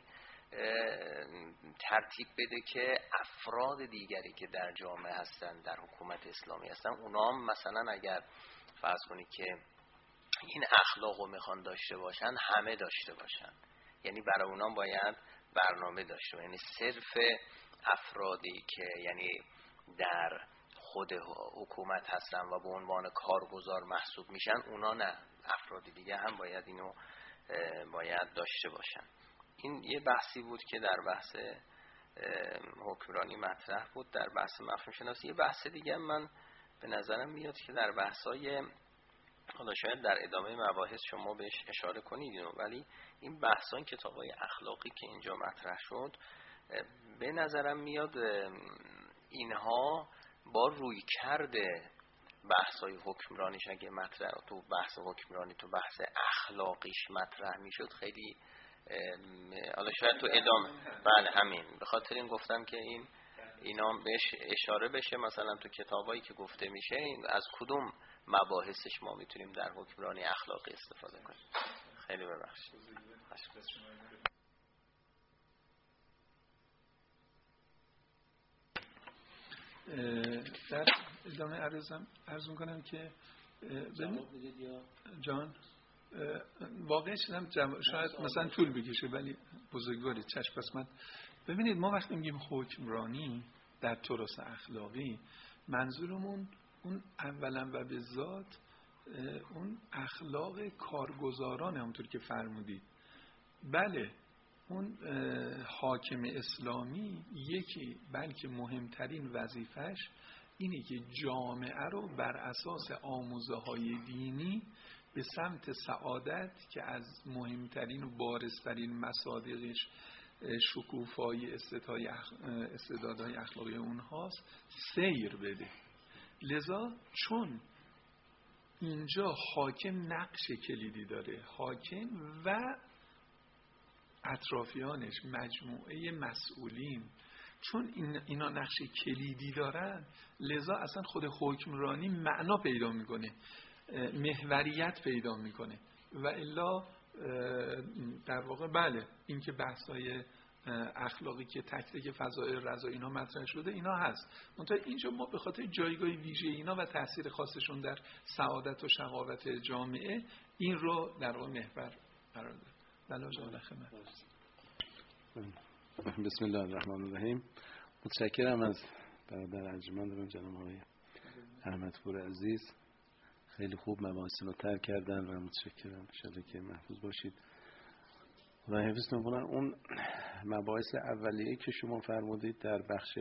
ترتیب بده که افراد دیگری که در جامعه هستن در حکومت اسلامی هستن اونا هم مثلا اگر فرض کنید که این اخلاقو میخوان داشته باشن همه داشته باشن. یعنی برای اونا باید برنامه داشته. یعنی صرف افرادی که یعنی در خود حکومت هستن و به عنوان کارگزار محسوب میشن اونا نه، افراد دیگه هم باید اینو باید داشته باشن. این یه بحثی بود که در بحث حکمرانی مطرح بود. در بحث مفهوم شناسی یه بحث دیگه من به نظرم میاد که در بحث‌های، حالا شاید در ادامه مباحث شما بهش اشاره کنید، ولی این بحثان کتاب‌های اخلاقی که اینجا مطرح شد به نظرم میاد اینها با روی کرده بحث‌های حکمرانیش اگه مطرح تو بحث حکمرانی تو بحث اخلاقیش مطرح میشد خیلی، حالا شاید تو ادامه، بله همین، به خاطر این گفتم که این اینا بهش اشاره بشه، مثلا تو کتابایی که گفته میشه از کدوم مباحثش ما میتونیم در حکمرانی اخلاقی استفاده کنیم. خیلی ببخشید. در ادامه عرضم عرض میکنم که جان واقعا شدم جم... شاید مثلا طول بکشه ولی بزرگواری چشم. پس من ببینید ما وقتی میگیم حکمرانی در تراث اخلاقی منظورمون اون اولا و به ذات اون اخلاق کارگزاران، همونطور که فرمودید. بله اون حاکم اسلامی یکی بلکه مهمترین وظیفش اینه که جامعه رو بر اساس آموزه های دینی به سمت سعادت که از مهمترین و بارزترین مصادیقش شکوفایی استعدادهای اخلاقی اونهاست سیر بده. لذا چون اینجا حاکم نقش کلیدی داره، حاکم و اطرافیانش مجموعه مسئولین، چون این اینا نقش کلیدی دارن لذا اصلا خود حکمرانی معنا پیدا میکنه، محوریت پیدا میکنه. و الا در واقع بله این که بحثای اخلاقی که تک تک فضائل رضا اینا مطرح شده اینا هست، منتها اینجا ما به خاطر جایگاه ویژه اینا و تاثیر خاصشون در سعادت و شقاوت جامعه این رو در واقع محور قرار داد. بله جان خدمت. بسم الله الرحمن الرحیم. متشکرم از برادر ارجمند جناب آقای احمدپور عزیز، خیلی خوب مباحث رو طرح کردن و متشکرم. ان شاءالله که محفوظ باشید و حفظتون کنن. اون مباحث اولیه که شما فرمودید در بخش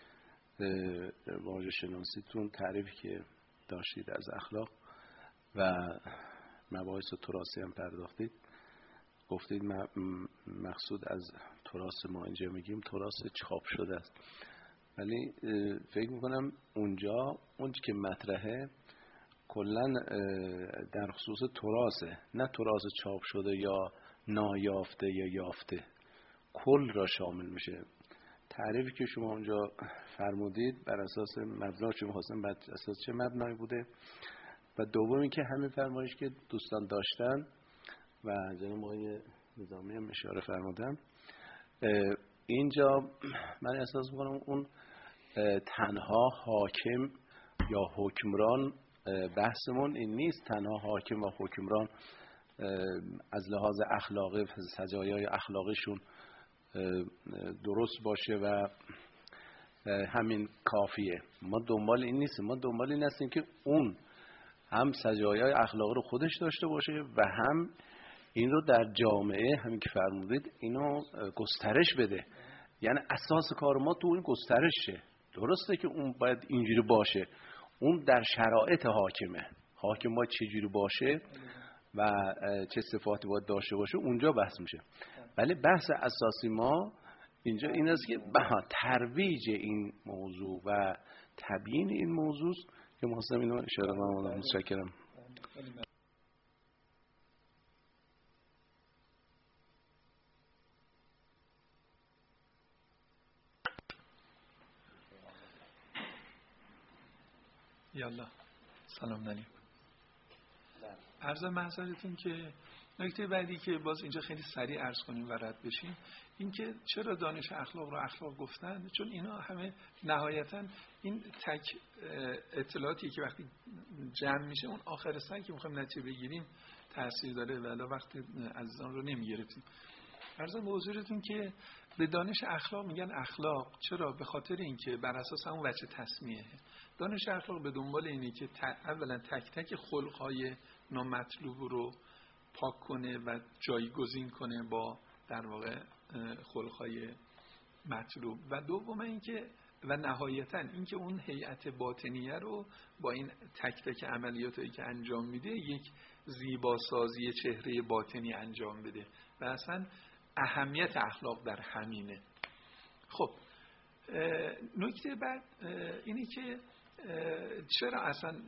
واژه شناسیتون، تعریفی که داشتید از اخلاق و مباحث تراثی هم پرداختید، گفتید مقصود از تراث ما اینجا میگیم تراث چاپ شده است، ولی فکر میکنم اونجا اون که مطرحه کلا در خصوص تراثه، نه تراث چاپ شده یا نایافته یا یافته، کل را شامل میشه. تعریفی که شما اونجا فرمودید بر اساس مبنا چه می‌خواستم، بر اساس چه مبنایی بوده؟ و دومی که همین فرمایش که دوستان داشتن و جناب آقای نظامی هم اشاره فرمودن، اینجا من احساس می‌کنم اون تنها حاکم یا حکمران بحثمون این نیست، تنها حاکم و حکمران از لحاظ اخلاقی سجایای اخلاقیشون درست باشه و همین کافیه. ما دنبال این نیستیم، ما دنبال این هستیم که اون هم سجایای اخلاقی رو خودش داشته باشه و هم این رو در جامعه همین که فرمودید اینو گسترش بده. یعنی اساس کار ما تو این گسترشه. درسته که اون باید اینجوری باشه، اون در شرایط حاکمه، حاکم باید چجوری باشه و چه صفاتی باید داشته باشه اونجا بحث میشه. ولی بحث اساسی ما اینجا این است که ترویج این موضوع و تبیین این موضوع که محسن اینو اشاره کنم. متشکرم. یالا سلام علیکم. عرض معذرتون که نکته بعدی که باز اینجا خیلی سریع عرض کنیم و رد بشیم این که چرا دانش اخلاق رو اخلاق گفتن، چون اینا همه نهایتا این تک اطلاعاتی که وقتی جمع میشه اون آخر سر که میخوایم نتیجه بگیریم تاثیر داره، ولی وقتی عزیزان رو نمیگرفتیم. عرضم به حضورتون که به دانش اخلاق میگن اخلاق. چرا؟ به خاطر اینکه بر اساس اون وجه تسمیه. دانش اخلاق به دنبال اینه که اولا تک تک خلق‌های نامطلوب رو پاک کنه و جایگزین کنه با در واقع خلق‌های مطلوب، و دوم اینکه و نهایتا اینکه اون هیئت باطنیه رو با این تک تک عملیاتی که انجام میده یک زیباسازی چهره باطنی انجام بده و اصلا اهمیت اخلاق در همینه. خب نکته بعد اینی که چرا اصلا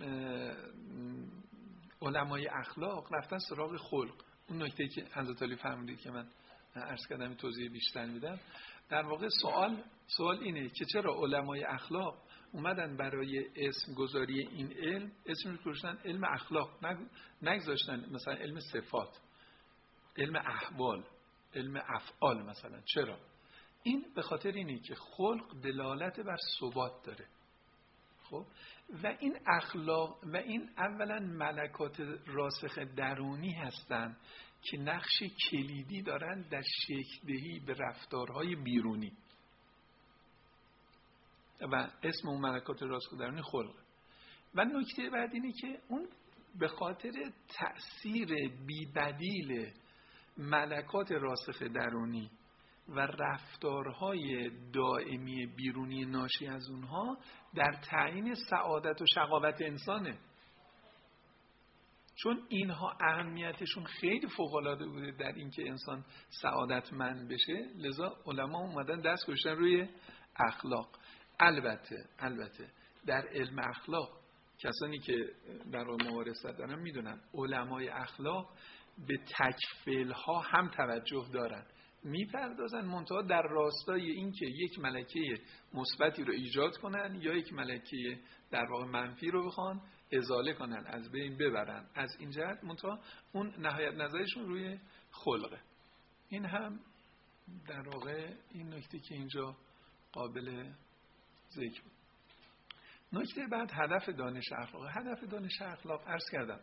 علمای اخلاق رفتن سراغ خلق. اون نکته که حضرت علی فرمودید که من عرض کردم توضیح بیشتر میدم. در واقع سوال سوال اینه که چرا علمای اخلاق اومدن برای اسم گذاری این علم اسم رو گذاشتن علم اخلاق، نگذاشتن مثلا علم صفات، علم احوال، علم افعال مثلا. چرا؟ این به خاطر اینه که خلق دلالت بر ثبات داره. خب و این اخلاق و این اولا ملکات راسخ درونی هستن که نقش کلیدی دارن در شکل دهی به رفتارهای بیرونی و اسم اون ملکات راسخ درونی خلق. و نکته بعد اینه که اون به خاطر تأثیر بی‌بدیل ملکات راسخ درونی و رفتارهای دائمی بیرونی ناشی از اونها در تعیین سعادت و شقاوت انسانه. چون اینها اهمیتشون خیلی فوق‌العاده بوده در اینکه انسان سعادتمند بشه، لذا علما اومدن دست گذاشتن روی اخلاق. البته البته در علم اخلاق کسانی که در ممارست دارن میدونن علمای اخلاق به تکفیل ها هم توجه دارن، میپردازن منتها در راستای این که یک ملکه مثبتی رو ایجاد کنن یا یک ملکه در واقع منفی رو بخوان ازاله کنن، از بین ببرن. از این جهت منتها اون نهایت نظرشون روی خلقه. این هم در واقع این نکته که اینجا قابل ذکر بود. نکته بعد هدف دانش اخلاق. هدف دانش اخلاق عرض کردم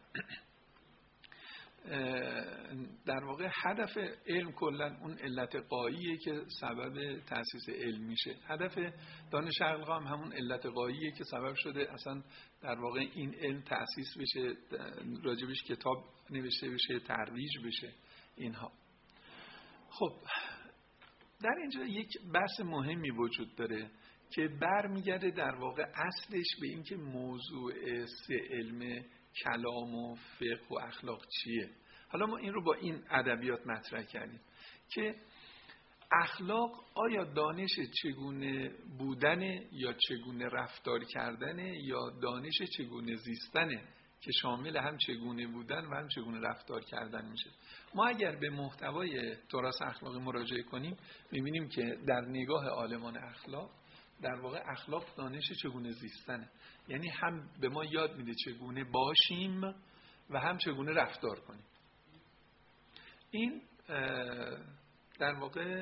در واقع هدف علم کلا اون علت غاییه که سبب تأسیس علم میشه. هدف دانش اخلاق هم همون علت غاییه که سبب شده اصلا در واقع این علم تأسیس بشه، راجبش کتاب نوشته بشه، ترویج بشه اینها. خب در اینجا یک بحث مهمی وجود داره که برمیگرده در واقع اصلش به این که موضوع سه علم کلام و فقه و اخلاق چیه. حالا ما این رو با این ادبیات مطرح کردیم که اخلاق آیا دانش چگونه بودنه یا چگونه رفتار کردنه یا دانش چگونه زیستنه که شامل هم چگونه بودن و هم چگونه رفتار کردن میشه. ما اگر به محتوای تراث اخلاقی مراجعه کنیم میبینیم که در نگاه عالمان اخلاق در واقع اخلاق دانش چگونه زیستنه، یعنی هم به ما یاد میده چگونه باشیم و هم چگونه رفتار کنیم. این در واقع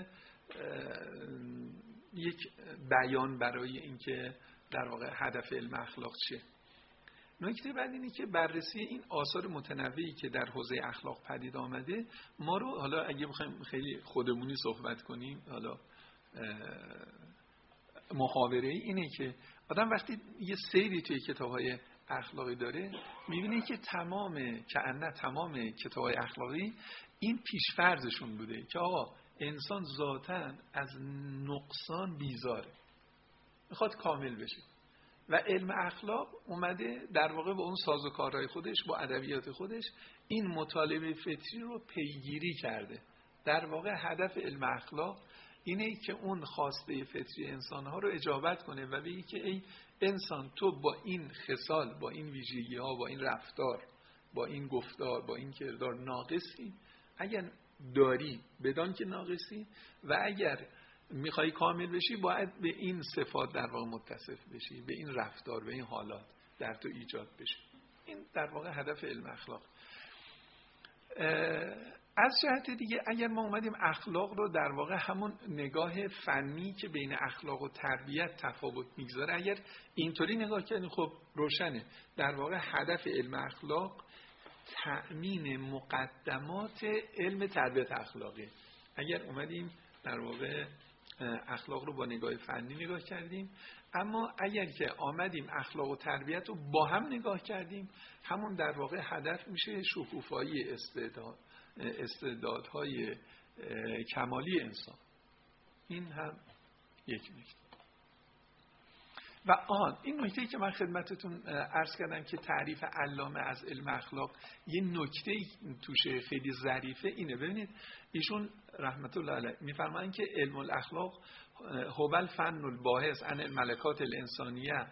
یک بیان برای اینکه در واقع هدف علم اخلاق چیه. نکته بعد اینه که بررسی این آثار متنوعی که در حوزه اخلاق پدید آمده ما رو، حالا اگه بخوایم خیلی خودمونی صحبت کنیم، حالا محاوره اینه که آدم وقتی یه سیری توی کتاب‌های اخلاقی داره می‌بینه که تمام که نه تمام کتاب‌های اخلاقی این پیش‌فرضشون بوده که آقا انسان ذاتاً از نقصان بیزاره، میخواد کامل بشه و علم اخلاق اومده در واقع با اون سازوکارهای خودش، با ادبیات خودش این مطالبه فطری رو پیگیری کرده. در واقع هدف علم اخلاق اینه که اون خواسته فطری انسانها رو اجابت کنه و بگه که ای انسان تو با این خصال، با این ویژگی ها، با این رفتار، با این گفتار، با این کردار ناقصی، اگر داری بدان که ناقصی، و اگر میخوای کامل بشی باید به این صفات در واقع متصف بشی، به این رفتار، به این حالات در تو ایجاد بشه. این در واقع هدف علم اخلاق. از جهت دیگه اگر ما اومدیم اخلاق رو در واقع همون نگاه فنی که بین اخلاق و تربیت تفاوت میگذاره اگر اینطوری نگاه کردیم، خب روشنه در واقع هدف علم اخلاق تأمین مقدمات علم تربیت اخلاقی. اگر اومدیم در واقع اخلاق رو با نگاه فنی نگاه کردیم، اما اگر که آمدیم اخلاق و تربیت رو با هم نگاه کردیم، همون در واقع هدف میشه شکوفایی استعداد استعدادهای کمالی انسان. این هم یک نکته. و آن این نکته‌ای که من خدمتتون عرض کردم که تعریف علامه از علم اخلاق یه نکته توشه خیلی ظریفه اینه. ببینید ایشون رحمت الله علیه میفرمایند که علم الاخلاق هو الفن الباحث عن الملکات الانسانیه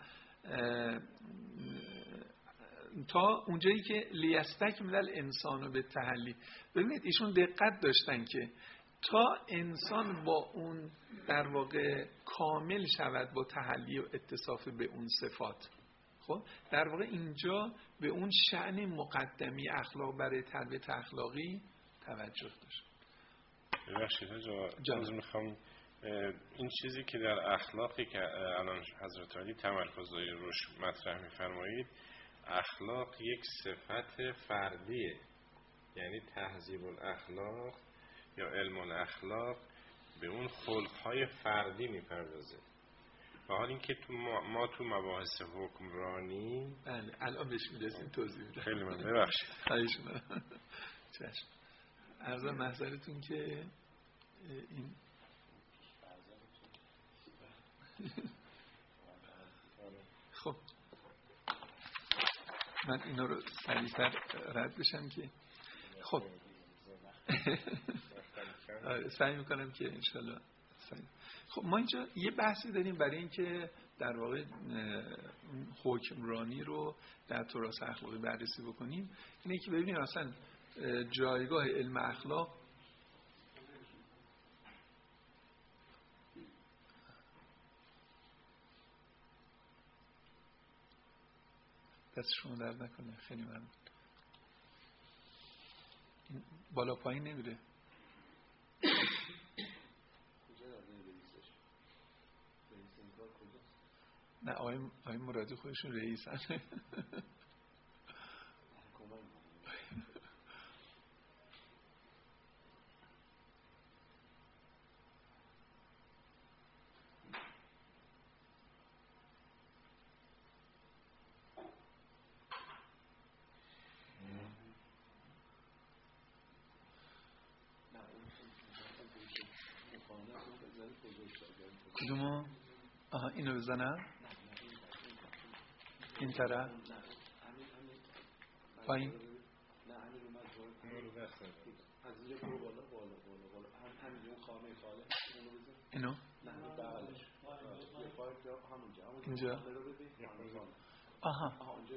تا اونجایی که لیستکمل الانسان بالتحلی. ببینید ایشون دقت داشتن که تا انسان با اون در واقع کامل شود با تحلی و اتصاف به اون صفات. خب در واقع اینجا به اون شأن مقدمی اخلاق برای تربیت اخلاقی توجه داشت. ببخشید حاج میخوام این چیزی که در اخلاقی که الان حضرت علی تمرکز داری روش مطرح میفرمایید، اخلاق یک صفت فردیه، یعنی تهذیب الاخلاق یا علم الاخلاق به اون خلقهای فردی میپردازه. و حال اینکه تو ما, ما تو مباحث حکمرانی بله الان بهش میرسیم توضیح میدم. خیلی من ببخشید. خواهش می‌کنم. چشم. عرض محضرتون که این خب من اینا رو سریع‌تر رد بشم که خب سعی میکنم که انشالله سعی. خب ما اینجا یه بحثی داریم برای اینکه در واقع حکمرانی رو در تراث اخلاقی بررسی بکنیم. اینه که ببینیم اصلا جایگاه علم اخلاق دست شما درد نکنه. خیلی ممنون. بالا پایین نمیره. نه آقای آقای مرادی خودشون رئیسن. کدومو؟ آها اینو بزنم. این طرف پایین اینو اینجا آها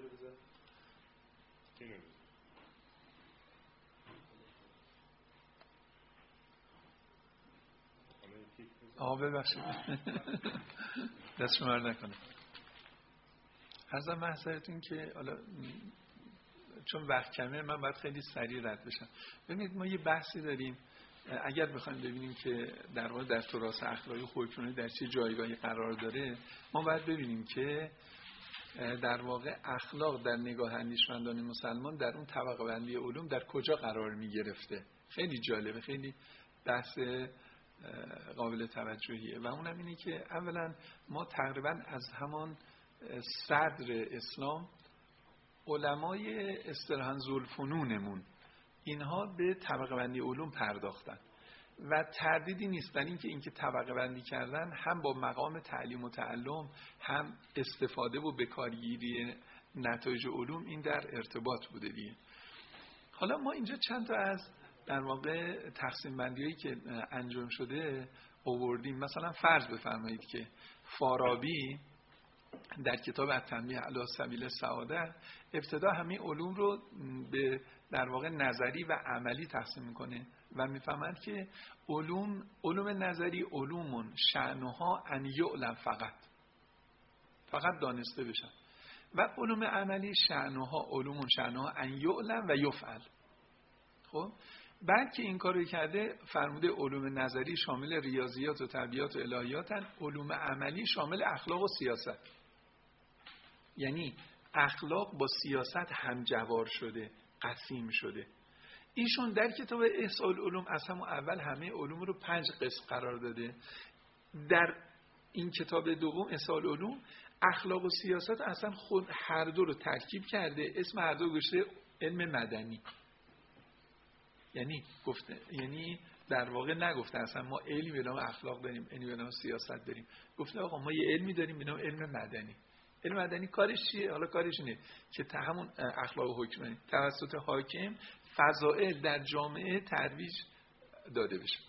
آها ببخشید دست شما رو نکنه. از من محضرتون که حالا چون وقت کمه من باید خیلی سریع رد بشم. ببینید ما یه بحثی داریم اگر بخوایم ببینیم که در واقع در تراث اخلاقی حکمرانی در چه جایگاهی قرار داره، ما باید ببینیم که در واقع اخلاق در نگاه اندیشمندان مسلمان در اون طبقه بندی علوم در کجا قرار می گرفته. خیلی جالبه، خیلی بحث قابل توجهیه و اونم اینه که اولا ما تقریبا از همان صدر اسلام علمای اصطلاحاً ذوالفنونمون اینها به طبقه بندی علوم پرداختن و تردیدی نیست در اینکه اینکه طبقه بندی کردن هم با مقام تعلیم و تعلم هم استفاده و بکارگیری نتایج علوم این در ارتباط بوده دیگه. حالا ما اینجا چند تا از در واقع تقسیم بندی‌هایی که انجام شده آوردیم. مثلا فرض بفرمایید که فارابی در کتاب التنبیه علی سبیل السعاده ابتدا همه علوم رو به در واقع نظری و عملی تقسیم میکنه و میفهمند که علوم علوم نظری علومون شأنها ان یعلم فقط فقط دانسته بشن و علوم عملی شأنها علومون شأنها ان یعلم و یفعل. خب بعد که این کارو کرده فرموده علوم نظری شامل ریاضیات و طبیعیات و الهیاتن، علوم عملی شامل اخلاق و سیاست. یعنی اخلاق با سیاست همجوار شده، قسیم شده. ایشون در کتاب احصاء العلوم از همون اول همه علوم رو پنج قسم قرار داده. در این کتاب دوم احصاء العلوم اخلاق و سیاست اصلا خود هر دو رو ترکیب کرده، اسم هر دو گذاشته علم مدنی. یعنی گفته، یعنی در واقع نگفته اصلا ما علمی به نام اخلاق داریم، علمی به نام سیاست داریم. گفته آقا ما یه علمی داریم به نام علم مدنی. علم مدنی کارش چیه؟ حالا کارش اینه که تا همون اخلاق و حکمرانی توسط حاکم فضائل در جامعه ترویج داده بشه.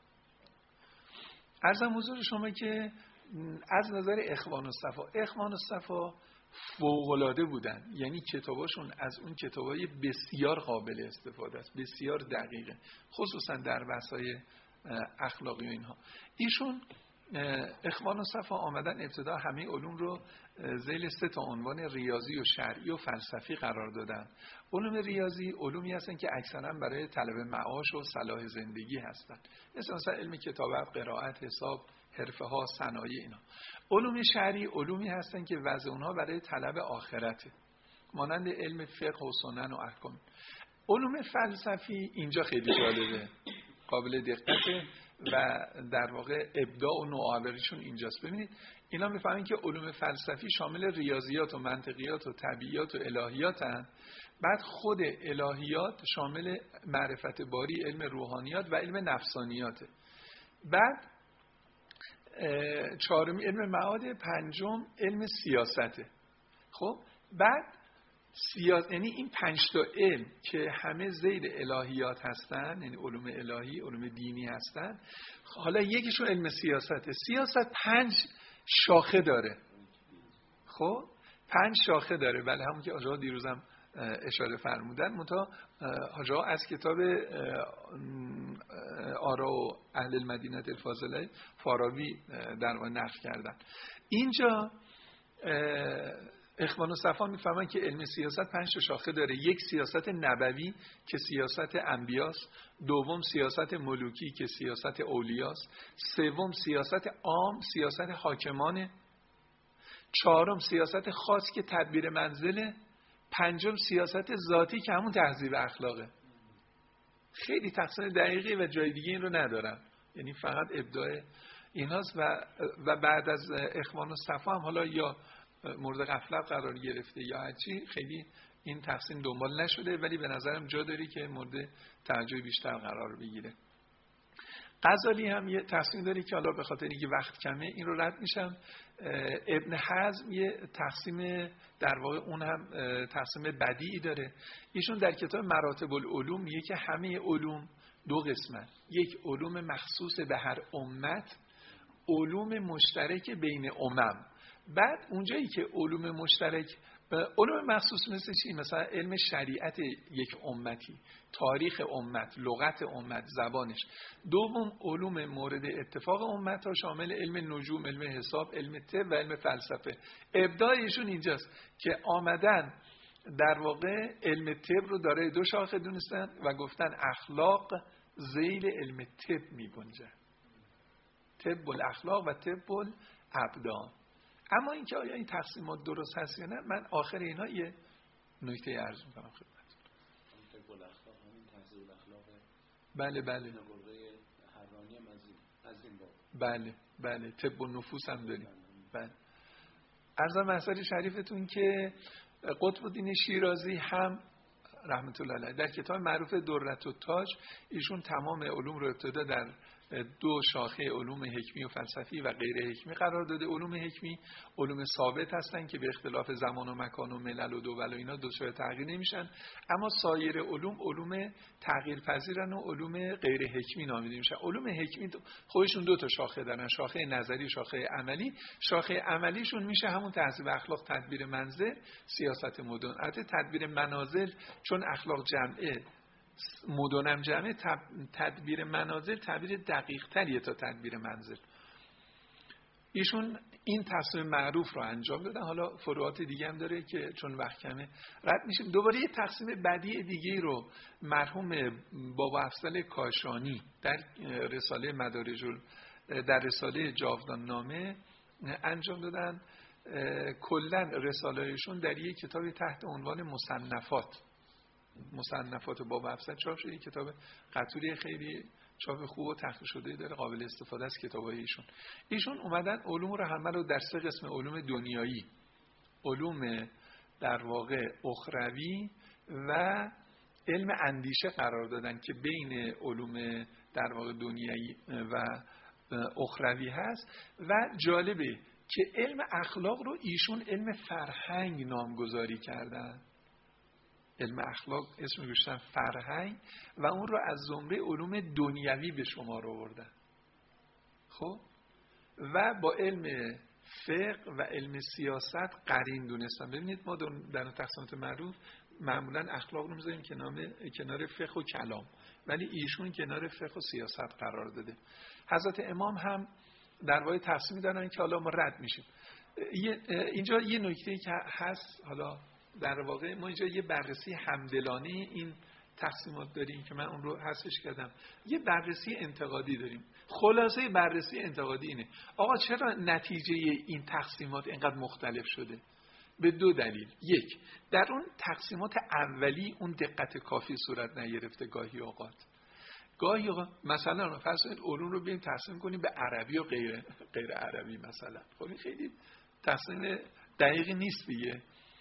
عرضم حضور شما که از نظر اخوان الصفا، اخوان الصفا فوق‌العاده بودن، یعنی کتاباشون از اون کتابای بسیار قابل استفاده است، بسیار دقیقه، خصوصا در بحث‌های اخلاقی و اینها. ایشون اخوان الصفا آمدن ابتدا همه علوم رو ذیل سه تا عنوان ریاضی و شرعی و فلسفی قرار دادن. علوم ریاضی علومی هستن که اکثرا برای طلب معاش و صلاح زندگی هستن، مثل مثلا علم کتابت، قرائت، حساب، حرفه ها، صنایع اینا. علوم شرعی علومی هستن که وضع اونها برای طلب آخرته، مانند علم فقه و سنن و احکام. علوم فلسفی اینجا خیلی جالبه، قابل دقته و در واقع ابداع و نوآوریشون اینجاست. ببینید اینا میفهمن که علوم فلسفی شامل ریاضیات و منطقیات و طبیعیات و الهیات هستند. بعد خود الهیات شامل معرفت باری، علم روحانیات و علم نفسانیاته. بعد چهارمی علم معاد، پنجم علم سیاسته. خب بعد سیاست، یعنی این پنج تا علم که همه زیر الهیات هستن، یعنی علوم الهی، علوم دینی هستن. حالا یکیشون علم سیاسته. سیاست پنج شاخه داره. خب پنج شاخه داره. بله، همون که آقا دیروزم اشاره فرمودن، منتها حاجا از کتاب آرا و اهل المدینه الفاضله فارابی در واقع نقل کردن. اینجا اخوان الصفا میفهمن که علم سیاست پنج شاخه داره. یک سیاست نبوی که سیاست انبیاست، دوم سیاست ملوکی که سیاست اولیاست، سوم سیاست عام سیاست حاکمانه، چهارم سیاست خاص که تدبیر منزله، پنجم سیاست ذاتی که همون تهذیب اخلاقه. خیلی تقسیم دقیقی و جای دیگه این رو ندارم، یعنی فقط ابداع ایناست. و و بعد از اخوان الصفا هم حالا یا مورد غفلت قرار گرفته یا هرچی، خیلی این تقسیم دنبال نشده، ولی به نظرم جا داری که مورد توجه بیشتر قرار بگیره. غزالی هم یه تقسیم داره که حالا به خاطر اینکه وقت کمه این رو رد میشم. ابن حزم یه تقسیم در واقع اون هم تقسیم بدیعی داره. ایشون در کتاب مراتب العلوم میگه که همه علوم دو قسمن، یک علوم مخصوص به هر امت، علوم مشترک بین امم. بعد اونجایی که علوم مشترک، علوم مخصوص مثل چی؟ مثلا علم شریعت یک امتی، تاریخ امت، لغت امت، زبانش. دوم علوم مورد اتفاق امت ها شامل علم نجوم، علم حساب، علم طب و علم فلسفه. ابداعشون اینجاست که آمدن در واقع علم طب رو داره دو شاخه دونستن و گفتن اخلاق ذیل علم طب می گنجه، طب الاخلاق و طب الابدان. اما اینکه آیا این تقسیمات درست هست یا نه، من آخر اینا یه نکته عرض میکنم خدمت. طب الاخلاق همین تهذیب الاخلاق. بله بله. حرانی هم از این از این باب. بله بله. طب النفوس هم داریم. بله. عرضم مسئله شریفتون که قطب الدین شیرازی هم رحمت الله علیه در کتاب معروف درة التاج ایشون تمام علوم رو ابتدا در دو شاخه علوم حکمی و فلسفی و غیر حکمی قرار داده. علوم حکمی علوم ثابت هستن که به اختلاف زمان و مکان و ملل و دول و اینا دچار تغییر نمیشن، اما سایر علوم علوم تغییر پذیرن و علوم غیر حکمی نامیده میشن. علوم حکمی خودشون دو تا شاخه دارن، شاخه نظری، شاخه عملی. شاخه عملیشون میشه همون تهذیب اخلاق، تدبیر منزل، سیاست مدن. البته تدبیر منازل چون اخلاق جمعه، مدنم جمعه، تدبیر منازل تعبیر دقیق تریه تا تدبیر منزل. ایشون این تقسیم معروف رو انجام دادن. حالا فروعات دیگه هم داره که چون وقت کمه رد میشیم. دوباره یه تقسیم بدیع دیگه رو مرحوم بابا افضل کاشانی در رساله مدارج در رساله جاودان نامه انجام دادن. کلا رساله‌شون در یک کتابی تحت عنوان مصنفات مصنفات باب افسر چاپ شده. این کتاب قطوری خیلی چاپ خوب و تخته شده داره، قابل استفاده از کتابای ایشون. ایشون اومدن علوم رو همه رو در سه قسم علوم دنیایی، علوم در واقع اخروی و علم اندیشه قرار دادن که بین علوم در واقع دنیایی و اخروی هست. و جالبه که علم اخلاق رو ایشون علم فرهنگ نامگذاری کردن. علم اخلاق اسم گذاشتن فرهنگ و اون رو از زمره علوم دنیوی به شمار آوردن. خب و با علم فقه و علم سیاست قرین دونستن. ببینید ما در تقسیمات معروف معمولا اخلاق رو میذاریم کنار کنار فقه و کلام، ولی ایشون کنار فقه و سیاست قرار داده. حضرت امام هم در واقع تقسیم دارن که حالا ما رد میشیم. اینجا یه نکته‌ای که هست، حالا در واقع ما اینجا یه بررسی همدلانه این تقسیمات داریم که من اون رو حذفش کردم. یه بررسی انتقادی داریم. خلاصه بررسی انتقادی اینه: آقا چرا نتیجه این تقسیمات اینقدر مختلف شده؟ به دو دلیل. یک، در اون تقسیمات اولی اون دقت کافی صورت نگرفته. گاهی اوقات گاهی اوقات مثلا فرض کنید علوم رو بیایم تقسیم کنیم به عربی و غیر غیر عربی مثلا، خب این خیلی تقسیم دقیقی نیست دیگه.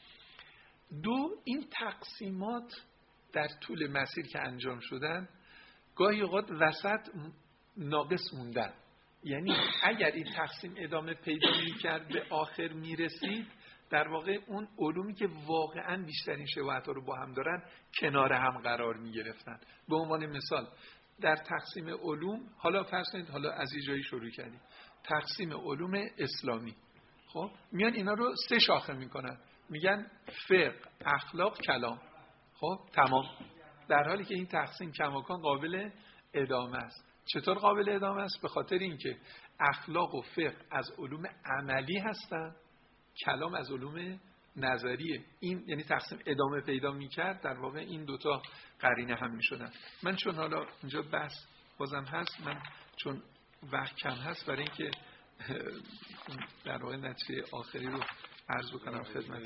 دو، این تقسیمات در طول مسیر که انجام شدن گاهی اوقات وسط ناقص موندن. یعنی اگر این تقسیم ادامه پیدا می‌کرد به آخر میرسید، در واقع اون علومی که واقعاً بیشترین شباهت‌ها رو با هم دارن کنار هم قرار می‌گرفتن. به عنوان مثال در تقسیم علوم، حالا فرض کنید حالا از یه جایی شروع کردیم، تقسیم علوم اسلامی، خب میان اینا رو سه شاخه میکنن، میگن فقه، اخلاق، کلام. خب تمام. در حالی که این تقسیم کماکان قابل ادامه است. چطور قابل ادامه است؟ به خاطر اینکه اخلاق و فقه از علوم عملی هستن، کلام از علوم نظریه. این یعنی تقسیم ادامه پیدا میکرد، در واقع این دوتا قرینه هم میشدن. من چون حالا اینجا بحث بازم هست، من چون وقت کم هست برای اینکه در واقع نتیجه آخری رو عرض بکنم خدمت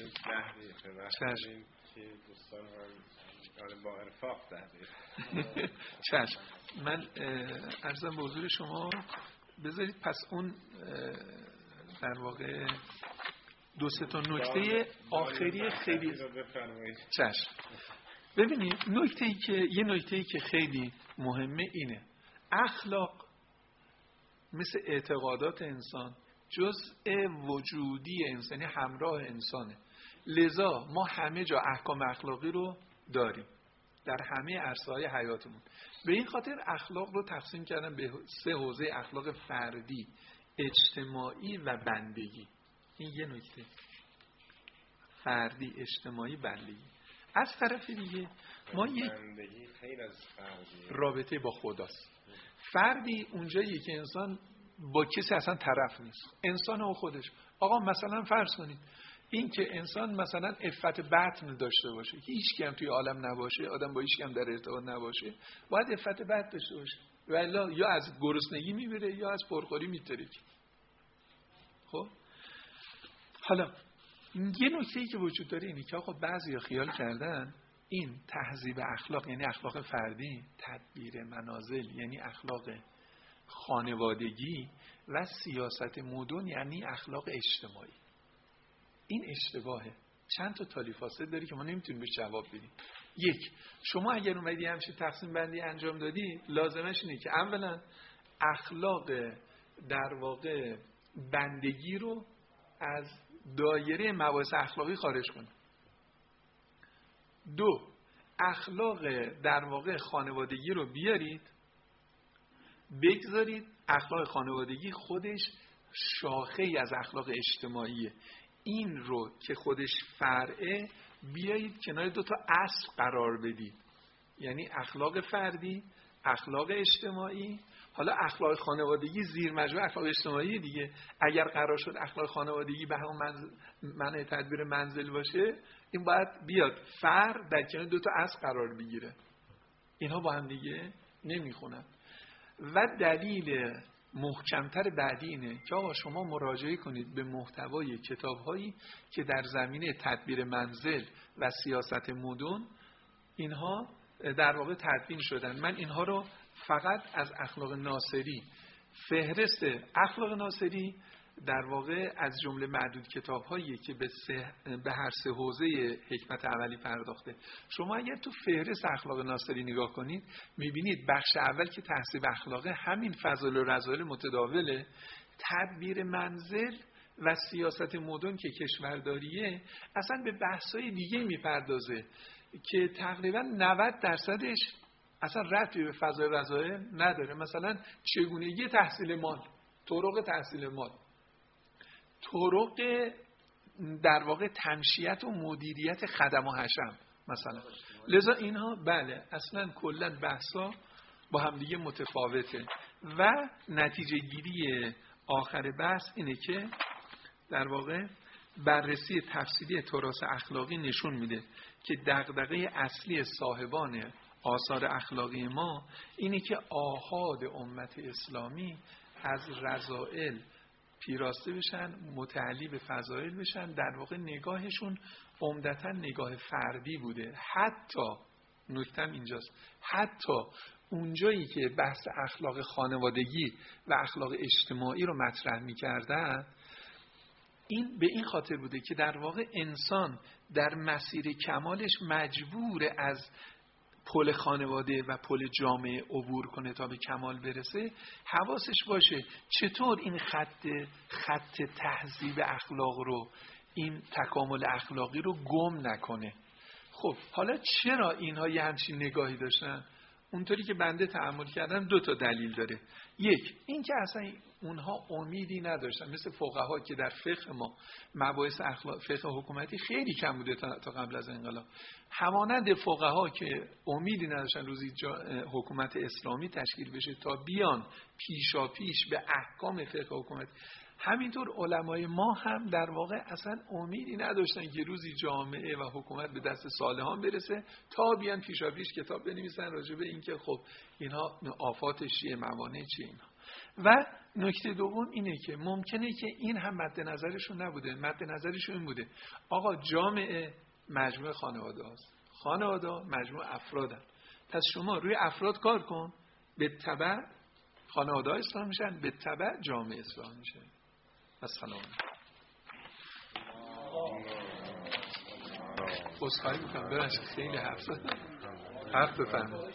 چشم که دوستان هم با ارفاق ده چشم. من عرضم به حضور شما بذارید پس اون در واقع دو سه تا نکته آخری خیلی چشم. ببینید نکته‌ای که یه نکته‌ای که خیلی مهمه اینه: اخلاق مثل اعتقادات انسان جزء وجودی انسانی، همراه انسانه. لذا ما همه جا احکام اخلاقی رو داریم در همه عرصه‌های حیاتمون. به این خاطر اخلاق رو تقسیم کردن به سه حوزه: اخلاق فردی، اجتماعی و بندگی. این یه نکته: فردی، اجتماعی، بندگی. از طرف دیگه ما یک رابطه با خداست. فردی اونجاییه که انسان با کسی اصلا طرف نیست، انسان و خودش. آقا مثلا فرض کنید این که انسان مثلا عفت باطن داشته باشه، هیچ کی هم توی عالم نباشه، آدم با هیچ کی هم در ارتباط نباشه، باید عفت باطن داشته باشه، والا یا از گرسنگی میمیره یا از پرخوری میترکه. خب حالا یه نکته‌ای که وجود داره اینه که آقا بعضیا خیال کردن این تهذیب اخلاق یعنی اخلاق فردی، تدبیر منازل یعنی اخلاق خانوادگی و سیاست مدن یعنی اخلاق اجتماعی. این اشتباهه. چند تا تالیف فاسد داری که ما نمیتونیم بهش جواب بدیم. یک، شما اگر اومدی همچین تقسیم بندی انجام دادی، لازمش اینه که اولا اخلاق در واقع بندگی رو از دایره مباحث اخلاقی خارج کنی. دو، اخلاق در واقع خانوادگی رو بیارید بگذارید اخلاق خانوادگی خودش شاخه ای از اخلاق اجتماعیه. این رو که خودش فرعه بیایید کنار دو تا اصل قرار بدید، یعنی اخلاق فردی، اخلاق اجتماعی. حالا اخلاق خانوادگی زیر مجموعه اخلاق اجتماعی دیگه. اگر قرار شد اخلاق خانوادگی به همون منزل معنی تدبیر منزل باشه، این باید بیاد فرد در کنار دو تا اصل قرار بگیره. اینها با هم دیگه نمیخونن. و دلیل محکمتر بعدی اینه که آقا شما مراجعه کنید به محتوای کتاب‌هایی که در زمینه تدبیر منزل و سیاست مدن اینها در واقع تدوین شدن. من اینها رو فقط از اخلاق ناصری، فهرست اخلاق ناصری در واقع از جمله معدود کتاب‌هایی که به, به هر سه حوزه حکمت عملی پرداخته. شما اگر تو فهرست اخلاق ناصری نگاه کنید می‌بینید بخش اول که تحصیل اخلاقه همین فضائل و رذائل متداوله، تدبیر منزل و سیاست مدن که کشورداریه اصلا به بحث‌های دیگه میپردازه که تقریبا نود درصدش اصلا ربطی به فضائل و رذائل نداره. مثلا چگونگی تحصیل مال، طرق تحصیل مال، طرق در واقع تمشیت و مدیریت خدم و حشم مثلا. لذا اینها بله اصلا کلا بحثا با هم دیگه متفاوته و نتیجه گیری آخر بحث اینه که در واقع بررسی تفصیلی تراث اخلاقی نشون میده که دغدغه اصلی صاحبان آثار اخلاقی ما اینه که آحاد امت اسلامی از رذائل پیراسته بشن، متعلی به فضائل بشن. در واقع نگاهشون عمدتاً نگاه فردی بوده. حتی نکتم اینجاست، حتی اونجایی که بحث اخلاق خانوادگی و اخلاق اجتماعی رو مطرح می‌کردن، این به این خاطر بوده که در واقع انسان در مسیر کمالش مجبور از پل خانواده و پل جامعه عبور کنه تا به کمال برسه. حواسش باشه چطور این خط خط تهذیب اخلاق رو، این تکامل اخلاقی رو گم نکنه. خب حالا چرا اینها یه همچین نگاهی داشتن؟ اونطوری که بنده تأمل کردم دو تا دلیل داره. یک، این که اصلا اونها امیدی نداشتن، مثل فقها که در فقه ما مباحث اخلاق فقه حکومتی خیلی کم بوده تا قبل از انقلاب، همانند فقها که امیدی نداشتن روزی حکومت اسلامی تشکیل بشه تا بیان پیشا پیش به احکام فقه حکومتی، همینطور علمای ما هم در واقع اصلا امیدی نداشتن که روزی جامعه و حکومت به دست صالحان برسه تا بیان پیشا پیش کتاب بنویسن راجع به اینکه خب اینها آفات چیه، موانع چیه اینها. و نکته دوم اینه که ممکنه که این هم مد نظرشون نبوده. مد نظرشون این بوده آقا جامعه مجموعه خانواده هاست، خانواده مجموعه افرادن، پس شما روی افراد کار کن، به تبع خانواده ها اصلاح میشن، به تبع جامعه اصلاح میشه. السلام بسخواهی میکنم برنش خیلی حرف زدم. حرف بفرمایید.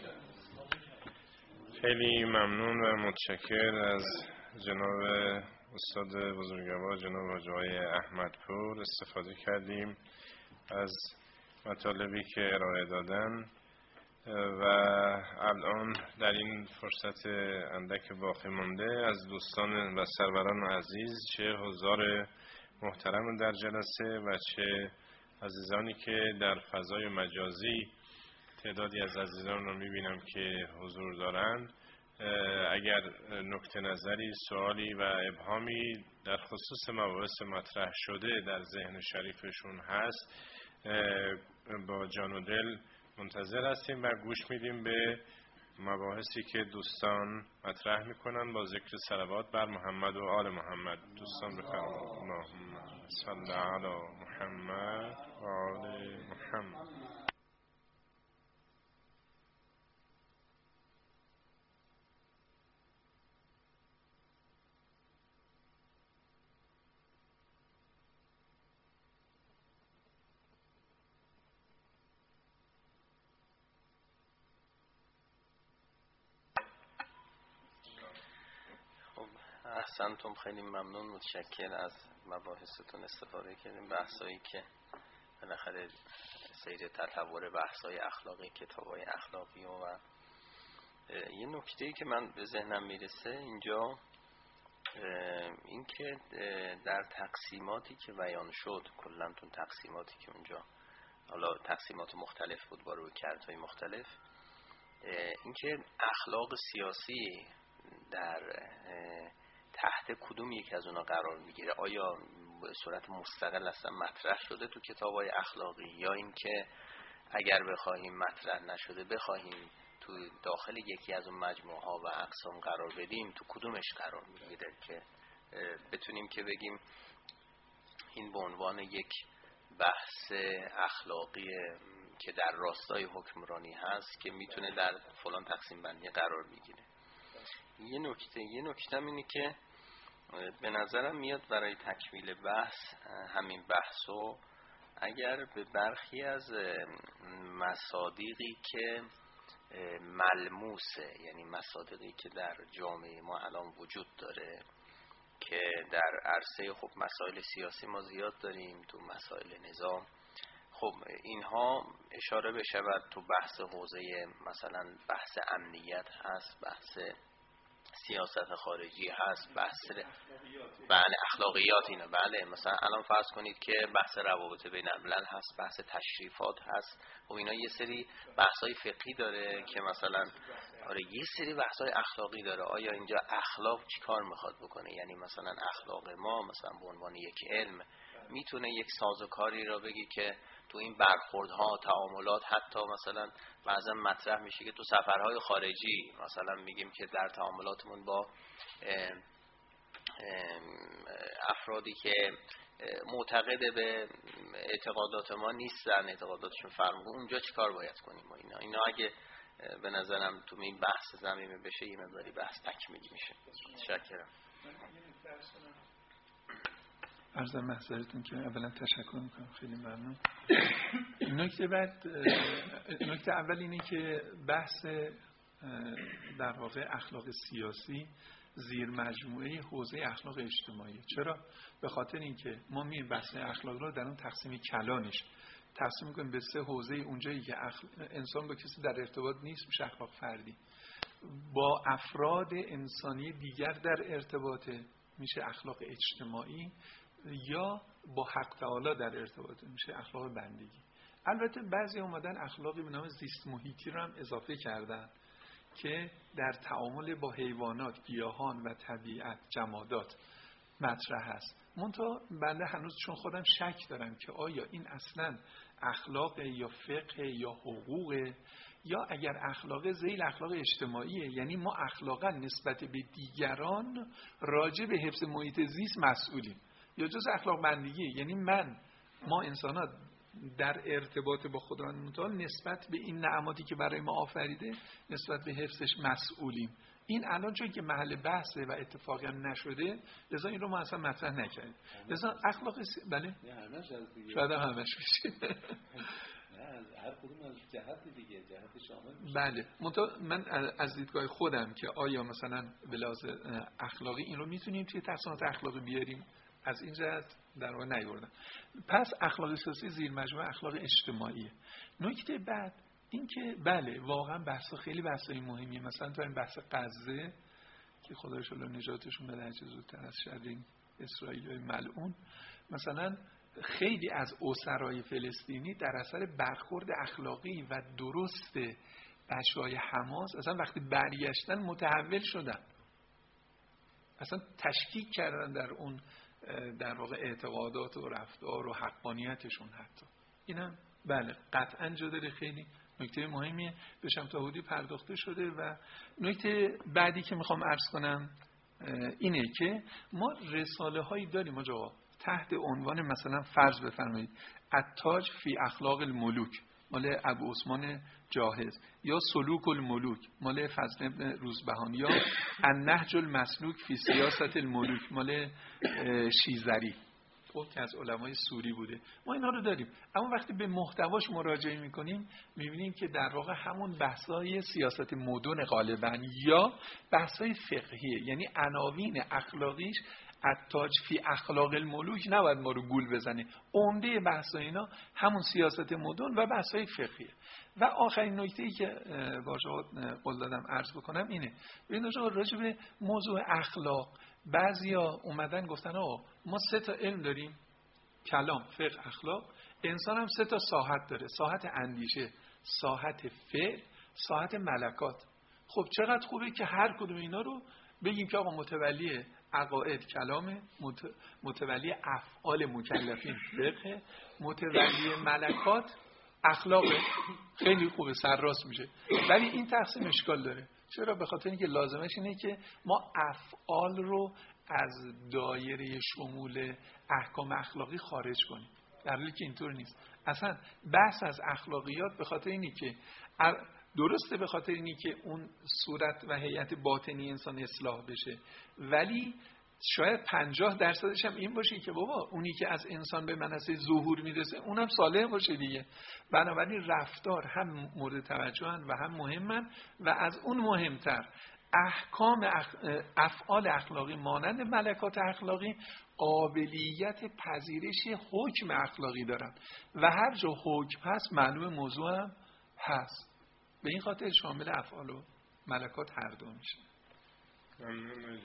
خیلی ممنون و متشکر از جناب استاد بزرگوار جناب حاجی آقای احمدپور. استفاده کردیم از مطالبی که ارائه دادن و الان در این فرصت اندک باقی مانده از دوستان و سروران عزیز، چه حضار محترم در جلسه و چه عزیزانی که در فضای مجازی تعدادی از عزیزان رو میبینم که حضور دارن، اگر نکته نظری، سوالی و ابهامی در خصوص مباحث مطرح شده در ذهن شریفشون هست، با جان و دل منتظر هستیم و گوش میدیم به مباحثی که دوستان مطرح میکنن با ذکر صلوات بر محمد و آل محمد. دوستان بفرمایید. اللهم صل علی محمد و آل محمد. احسنتم، خیلی ممنون، متشکر از مباحثتون استفاده کردیم. بحثایی که بالاخره سیر تطور بحثای اخلاقی، کتابای اخلاقی و یه نکته‌ای که من به ذهنم میرسه اینجا، این که در تقسیماتی که بیان شد، کلاً تون تقسیماتی که اونجا حالا تقسیمات مختلف بود با رویکردهای مختلف، این که اخلاق سیاسی در تحت کدوم یک از اونا قرار میگیره؟ آیا به صورت مستقل اصلا مطرح شده تو کتابای اخلاقی، یا اینکه اگر بخواهیم مطرح نشده بخواهیم تو داخل یکی از اون مجموعه ها و اقسام قرار بدیم، تو کدومش قرار میگیره که بتونیم که بگیم این به عنوان یک بحث اخلاقی که در راستای حکمرانی هست که میتونه در فلان تقسیم بندی قرار بگیره. یه نکته یه نکته اینه که به نظرم میاد برای تکمیل بحث همین بحثو اگر به برخی از مصادیقی که ملموسه، یعنی مصادیقی که در جامعه ما الان وجود داره که در عرصه خب مسائل سیاسی ما زیاد داریم، تو مسائل نظام، خب اینها اشاره بشه تو بحث حوزه مثلا بحث امنیت هست، بحث سیاست خارجی هست، بحث بله اخلاقیات اینا، بله مثلا الان فرض کنید که بحث روابط بین الملل هست، بحث تشریفات هست، خب اینا یه سری بحث‌های فقهی داره که مثلا آره یه سری بحث‌های اخلاقی داره. آیا اینجا اخلاق چیکار میخواد بکنه؟ یعنی مثلا اخلاق ما مثلا به عنوان یک علم میتونه یک سازوکاری را بگی که تو این برخوردها، تعاملات، حتی مثلا بعضا مطرح میشه که تو سفرهای خارجی مثلا میگیم که در تعاملاتمون با افرادی که معتقد به اعتقادات ما نیستن، اعتقاداتشون فرق میکنه، اونجا چیکار باید کنیم؟ و اینا اینا اگه به نظرم تو این بحث زمینه بشه یه مقداری بحث تکمیل میشه. تشکرم. عرض محضرتون که اولا تشکر میکنم، خیلی ممنون. نکته بعد نکته اول اینه که بحث در واقع اخلاق سیاسی زیر مجموعه حوزه اخلاق اجتماعی. چرا؟ به خاطر اینکه ما میایم بحث اخلاق رو در اون تقسیم کلانش تقسیم میکنیم به سه حوزه. اونجایی که اخل... انسان با کسی در ارتباط نیست میشه اخلاق فردی، با افراد انسانی دیگر در ارتباطه میشه اخلاق اجتماعی، یا با حق تعالی در ارتباط میشه اخلاق بندگی. البته بعضی اومدن اخلاقی به نام زیست محیطی رو هم اضافه کردن که در تعامل با حیوانات، گیاهان و طبیعت، جمادات مطرح هست. منتها بنده هنوز چون خودم شک دارم که آیا این اصلا اخلاق یا فقه یا حقوقه، یا اگر اخلاق ذیل اخلاق اجتماعیه، یعنی ما اخلاقا نسبت به دیگران راجع به حفظ محیط زیست مسئولیم، یا جز اخلاق بندگی، یعنی من ما انسان‌ها در ارتباط با خداوند متعال نسبت به این نعماتی که برای ما آفریده نسبت به حفظش مسئولیم. این الان چون که محل بحثه و اتفاقی هم نشده لذا این رو ما اصلا مطرح نکردیم. لذا اخلاق س... بله شاید هم همش بشه هر کدوم از جهت دیگه، جهت شامل. بله من از دیدگاه خودم که آیا مثلا به لحاظ اخلاقی این رو میتونیم توی تقسیمات اخلاقی بیاریم، از این جهت در واقع نیوردم. پس اخلاق سیاسی زیر مجموعه اخلاق اجتماعیه. نکته بعد این که بله واقعا بحثا خیلی بحثای مهمیه. مثلا تو این بحث غزه که خدا ان شاءالله نجاتشون بده هرچه زودتر از شر این اسرائیلیای ملعون، مثلا خیلی از اسرای فلسطینی در اثر برخورد اخلاقی و درست بچه‌های حماس اصلا وقتی برگشتن متحول شدن، اصلا تشکیک کردن در اون در واقع اعتقادات و رفتار و حقانیتشون. حتی اینم بله قطعا جا داره، خیلی نکته مهمیه، بهشم تا حدودی پرداخته شده. و نکته بعدی که میخوام عرض کنم اینه که ما رساله هایی داریم آقا تحت عنوان مثلا فرض بفرمایید التاج فی اخلاق الملوک مال ابو عثمان جاهز، یا سلوک الملوک مال فضل ابن روزبهانی، یا النهج المسلوک فی سیاست الملوک مال شیزری که از علمای سوری بوده. ما اینا رو داریم، اما وقتی به محتواش مراجعه میکنیم میبینیم که در واقع همون بحثای سیاست مدن غالبا یا بحثای فقهیه، یعنی عناوین اخلاقیش التاج فی اخلاق الملوک نباید ما رو گول بزنه. عمده بحثای اینا همون سیاست مدن و بحثای فقهیه. و آخرین نکته‌ای که باشه قول دادم عرض بکنم اینه، ببینید راجع به موضوع اخلاق بعضیا اومدن گفتن آقا ما سه تا علم داریم، کلام، فقه، اخلاق. انسان هم سه تا ساحت داره، ساحت اندیشه، ساحت فعل، ساحت ملکات. خب چقدر خوبه که هر کدوم اینا رو بگیم که آقا متولی عقاید کلامه، متولی افعال مکلفین فقه، متولی ملکات اخلاقه. خیلی خوبه، سرراست میشه. ولی این تقسیم اشکال داره. چرا؟ به خاطر اینکه لازمش اینه که ما افعال رو از دایره شمول احکام اخلاقی خارج کنیم. در حالی که اینطور نیست. اصلا بحث از اخلاقیات به خاطر اینی که درسته، به خاطر اینی که اون صورت و هیئت باطنی انسان اصلاح بشه، ولی شاید پنجاه درصدش هم این باشه که بابا اونی که از انسان به منصه ظهور میرسه اونم صالح باشه دیگه. بنابراین رفتار هم مورد توجهن و هم مهمن و از اون مهمتر احکام اخ... افعال اخلاقی مانند ملکات اخلاقی قابلیت پذیرش حکم اخلاقی دارن و هر جا حکم هست معلوم موضوع هم هست. به این خاطر شامل افعال و ملکات هر دو میشه. ممنون.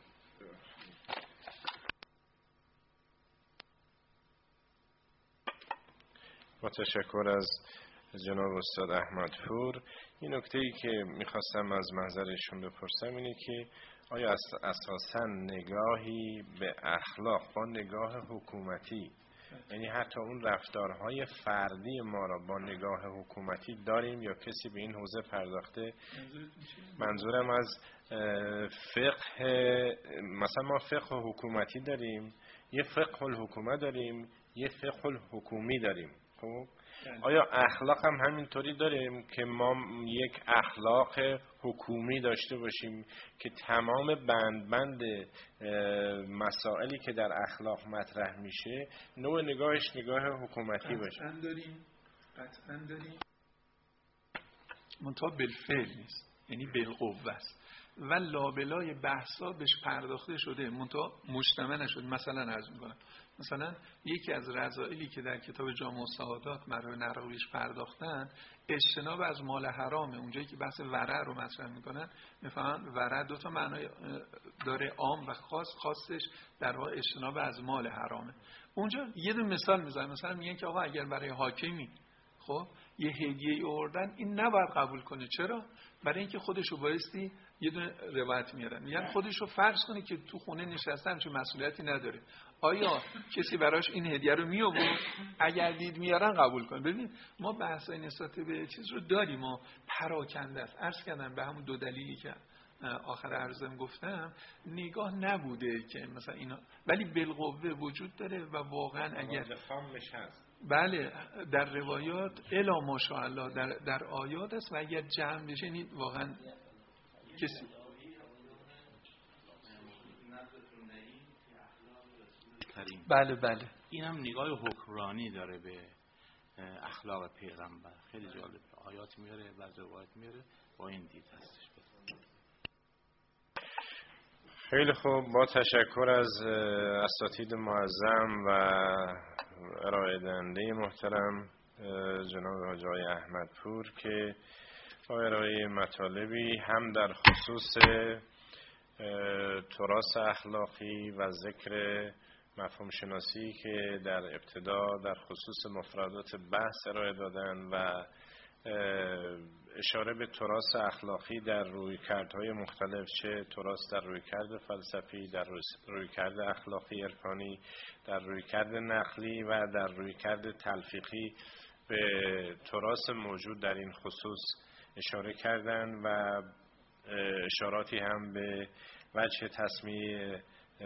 با تشکر از جناب استاد احمد پور. این نکته‌ای که میخواستم از محضرشون بپرسم اینه که آیا اساساً نگاهی به اخلاق با نگاه حکومتی، یعنی حتی اون رفتارهای فردی ما را با نگاه حکومتی داریم یا کسی به این حوزه پرداخته؟ منظورم از فقه، مثلا ما فقه حکومتی داریم، یه فقه الحکومه داریم، یه فقه الحکومی داریم. خب آیا اخلاق هم همینطوری داریم که ما یک اخلاق حکومی داشته باشیم که تمام بند بند مسائلی که در اخلاق مطرح میشه نوع نگاهش نگاه حکومتی باشه؟ قطعا داریم، قطعا داریم، منتها بالفعل نیست، یعنی بالقوه است و لابلای بحثا بهش پرداخته شده منتها مجتمع نشد. مثلا عرض میکنم، مثلا یکی از رذائلی که در کتاب جامع السعادات مرحوم نراقیش پرداختن اجتناب از مال حرامه. اونجایی که بحث ورع رو مطرح میکنن میفهمن ورع دو تا معنی داره، عام و خاص. خاصش در واقع اجتناب از مال حرامه. اونجا یه دو مثال میزنن، مثلا میگن که آقا اگر برای حاکمی خب یه هدیه آوردن این نباید قبول کنه. چرا؟ برای اینکه خودشو بایستی یه دونه روایت میارن، میگن خودشو فرض کنه که تو خونه نشسته همچین مسئولیتی نداره. آیا کسی براش این هدیه رو می آورد؟ اگر دید میارن قبول کنه. ببین ما بحثای نسبت به چیز رو داریم، ما پراکنده است. عرض کردم به همون دو دلیلی که آخر عرضم گفتم، نگاه نبوده که مثلا اینا، ولی بالقوه وجود داره و واقعا اگر بله در روایات الا ماشاءالله در در آیات است و اگر جمع بشه این واقعا کسی بله بله این هم نگاه حکمرانی داره به اخلاق پیغمبر. خیلی جالب، آیات میاره بعضی روایات میاره با این دید هستش. خیلی خوب، با تشکر از اساتید معظم و ارائه دهنده محترم جناب حاجی آقای احمد پور که با ارائه مطالبی هم در خصوص تراث اخلاقی و ذکر مفهوم شناسی که در ابتدا در خصوص مفردات بحث ارائه دادن و اشاره به تراث اخلاقی در رویکردهای مختلف، چه تراث در رویکرد فلسفی، در رویکرد اخلاقی عرفانی، در رویکرد نقلی و در رویکرد تلفیقی به تراث موجود در این خصوص اشاره کردن و اشاراتی هم به وجه تسمیه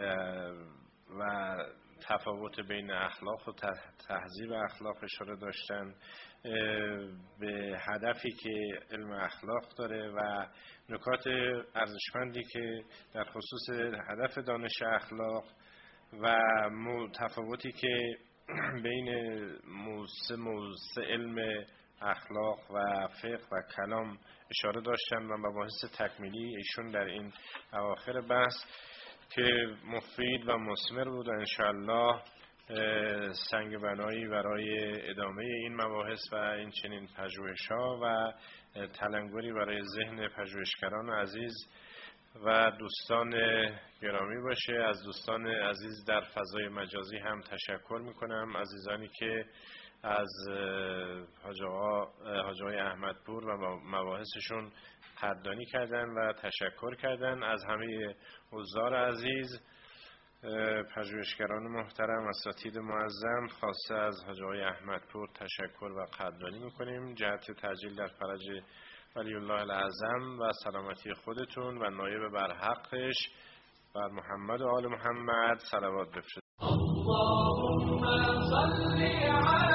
و تفاوت بین اخلاق و تهذیب اخلاق اشاره داشتن، به هدفی که علم اخلاق داره و نکات ارزشمندی که در خصوص هدف دانش اخلاق و تفاوتی که بین موسه موسه علم اخلاق و فقه و کلام اشاره داشتن و مباحث تکمیلی ایشون در این اواخر بحث که مفید و مثمر بود و انشاءالله سنگ بنایی برای ادامه این مباحث و این چنین پژوهش‌ها و تلنگری برای ذهن پژوهشگران عزیز و دوستان گرامی باشه. از دوستان عزیز در فضای مجازی هم تشکر میکنم، عزیزانی که از حاجی آقای احمد پور و مباحثشون قدردانی کردن و تشکر کردن. از همه حضار عزیز، پژوهشگران محترم، اساتید معظم، خاصه از حاجی آقای احمد پور تشکر و قدردانی میکنیم جهت تعجیل در فرج ولی الله الاعظم و سلامتی خودتون و نایب بر حقش بر محمد و آل محمد صلوات بفرستید. اللهم صل على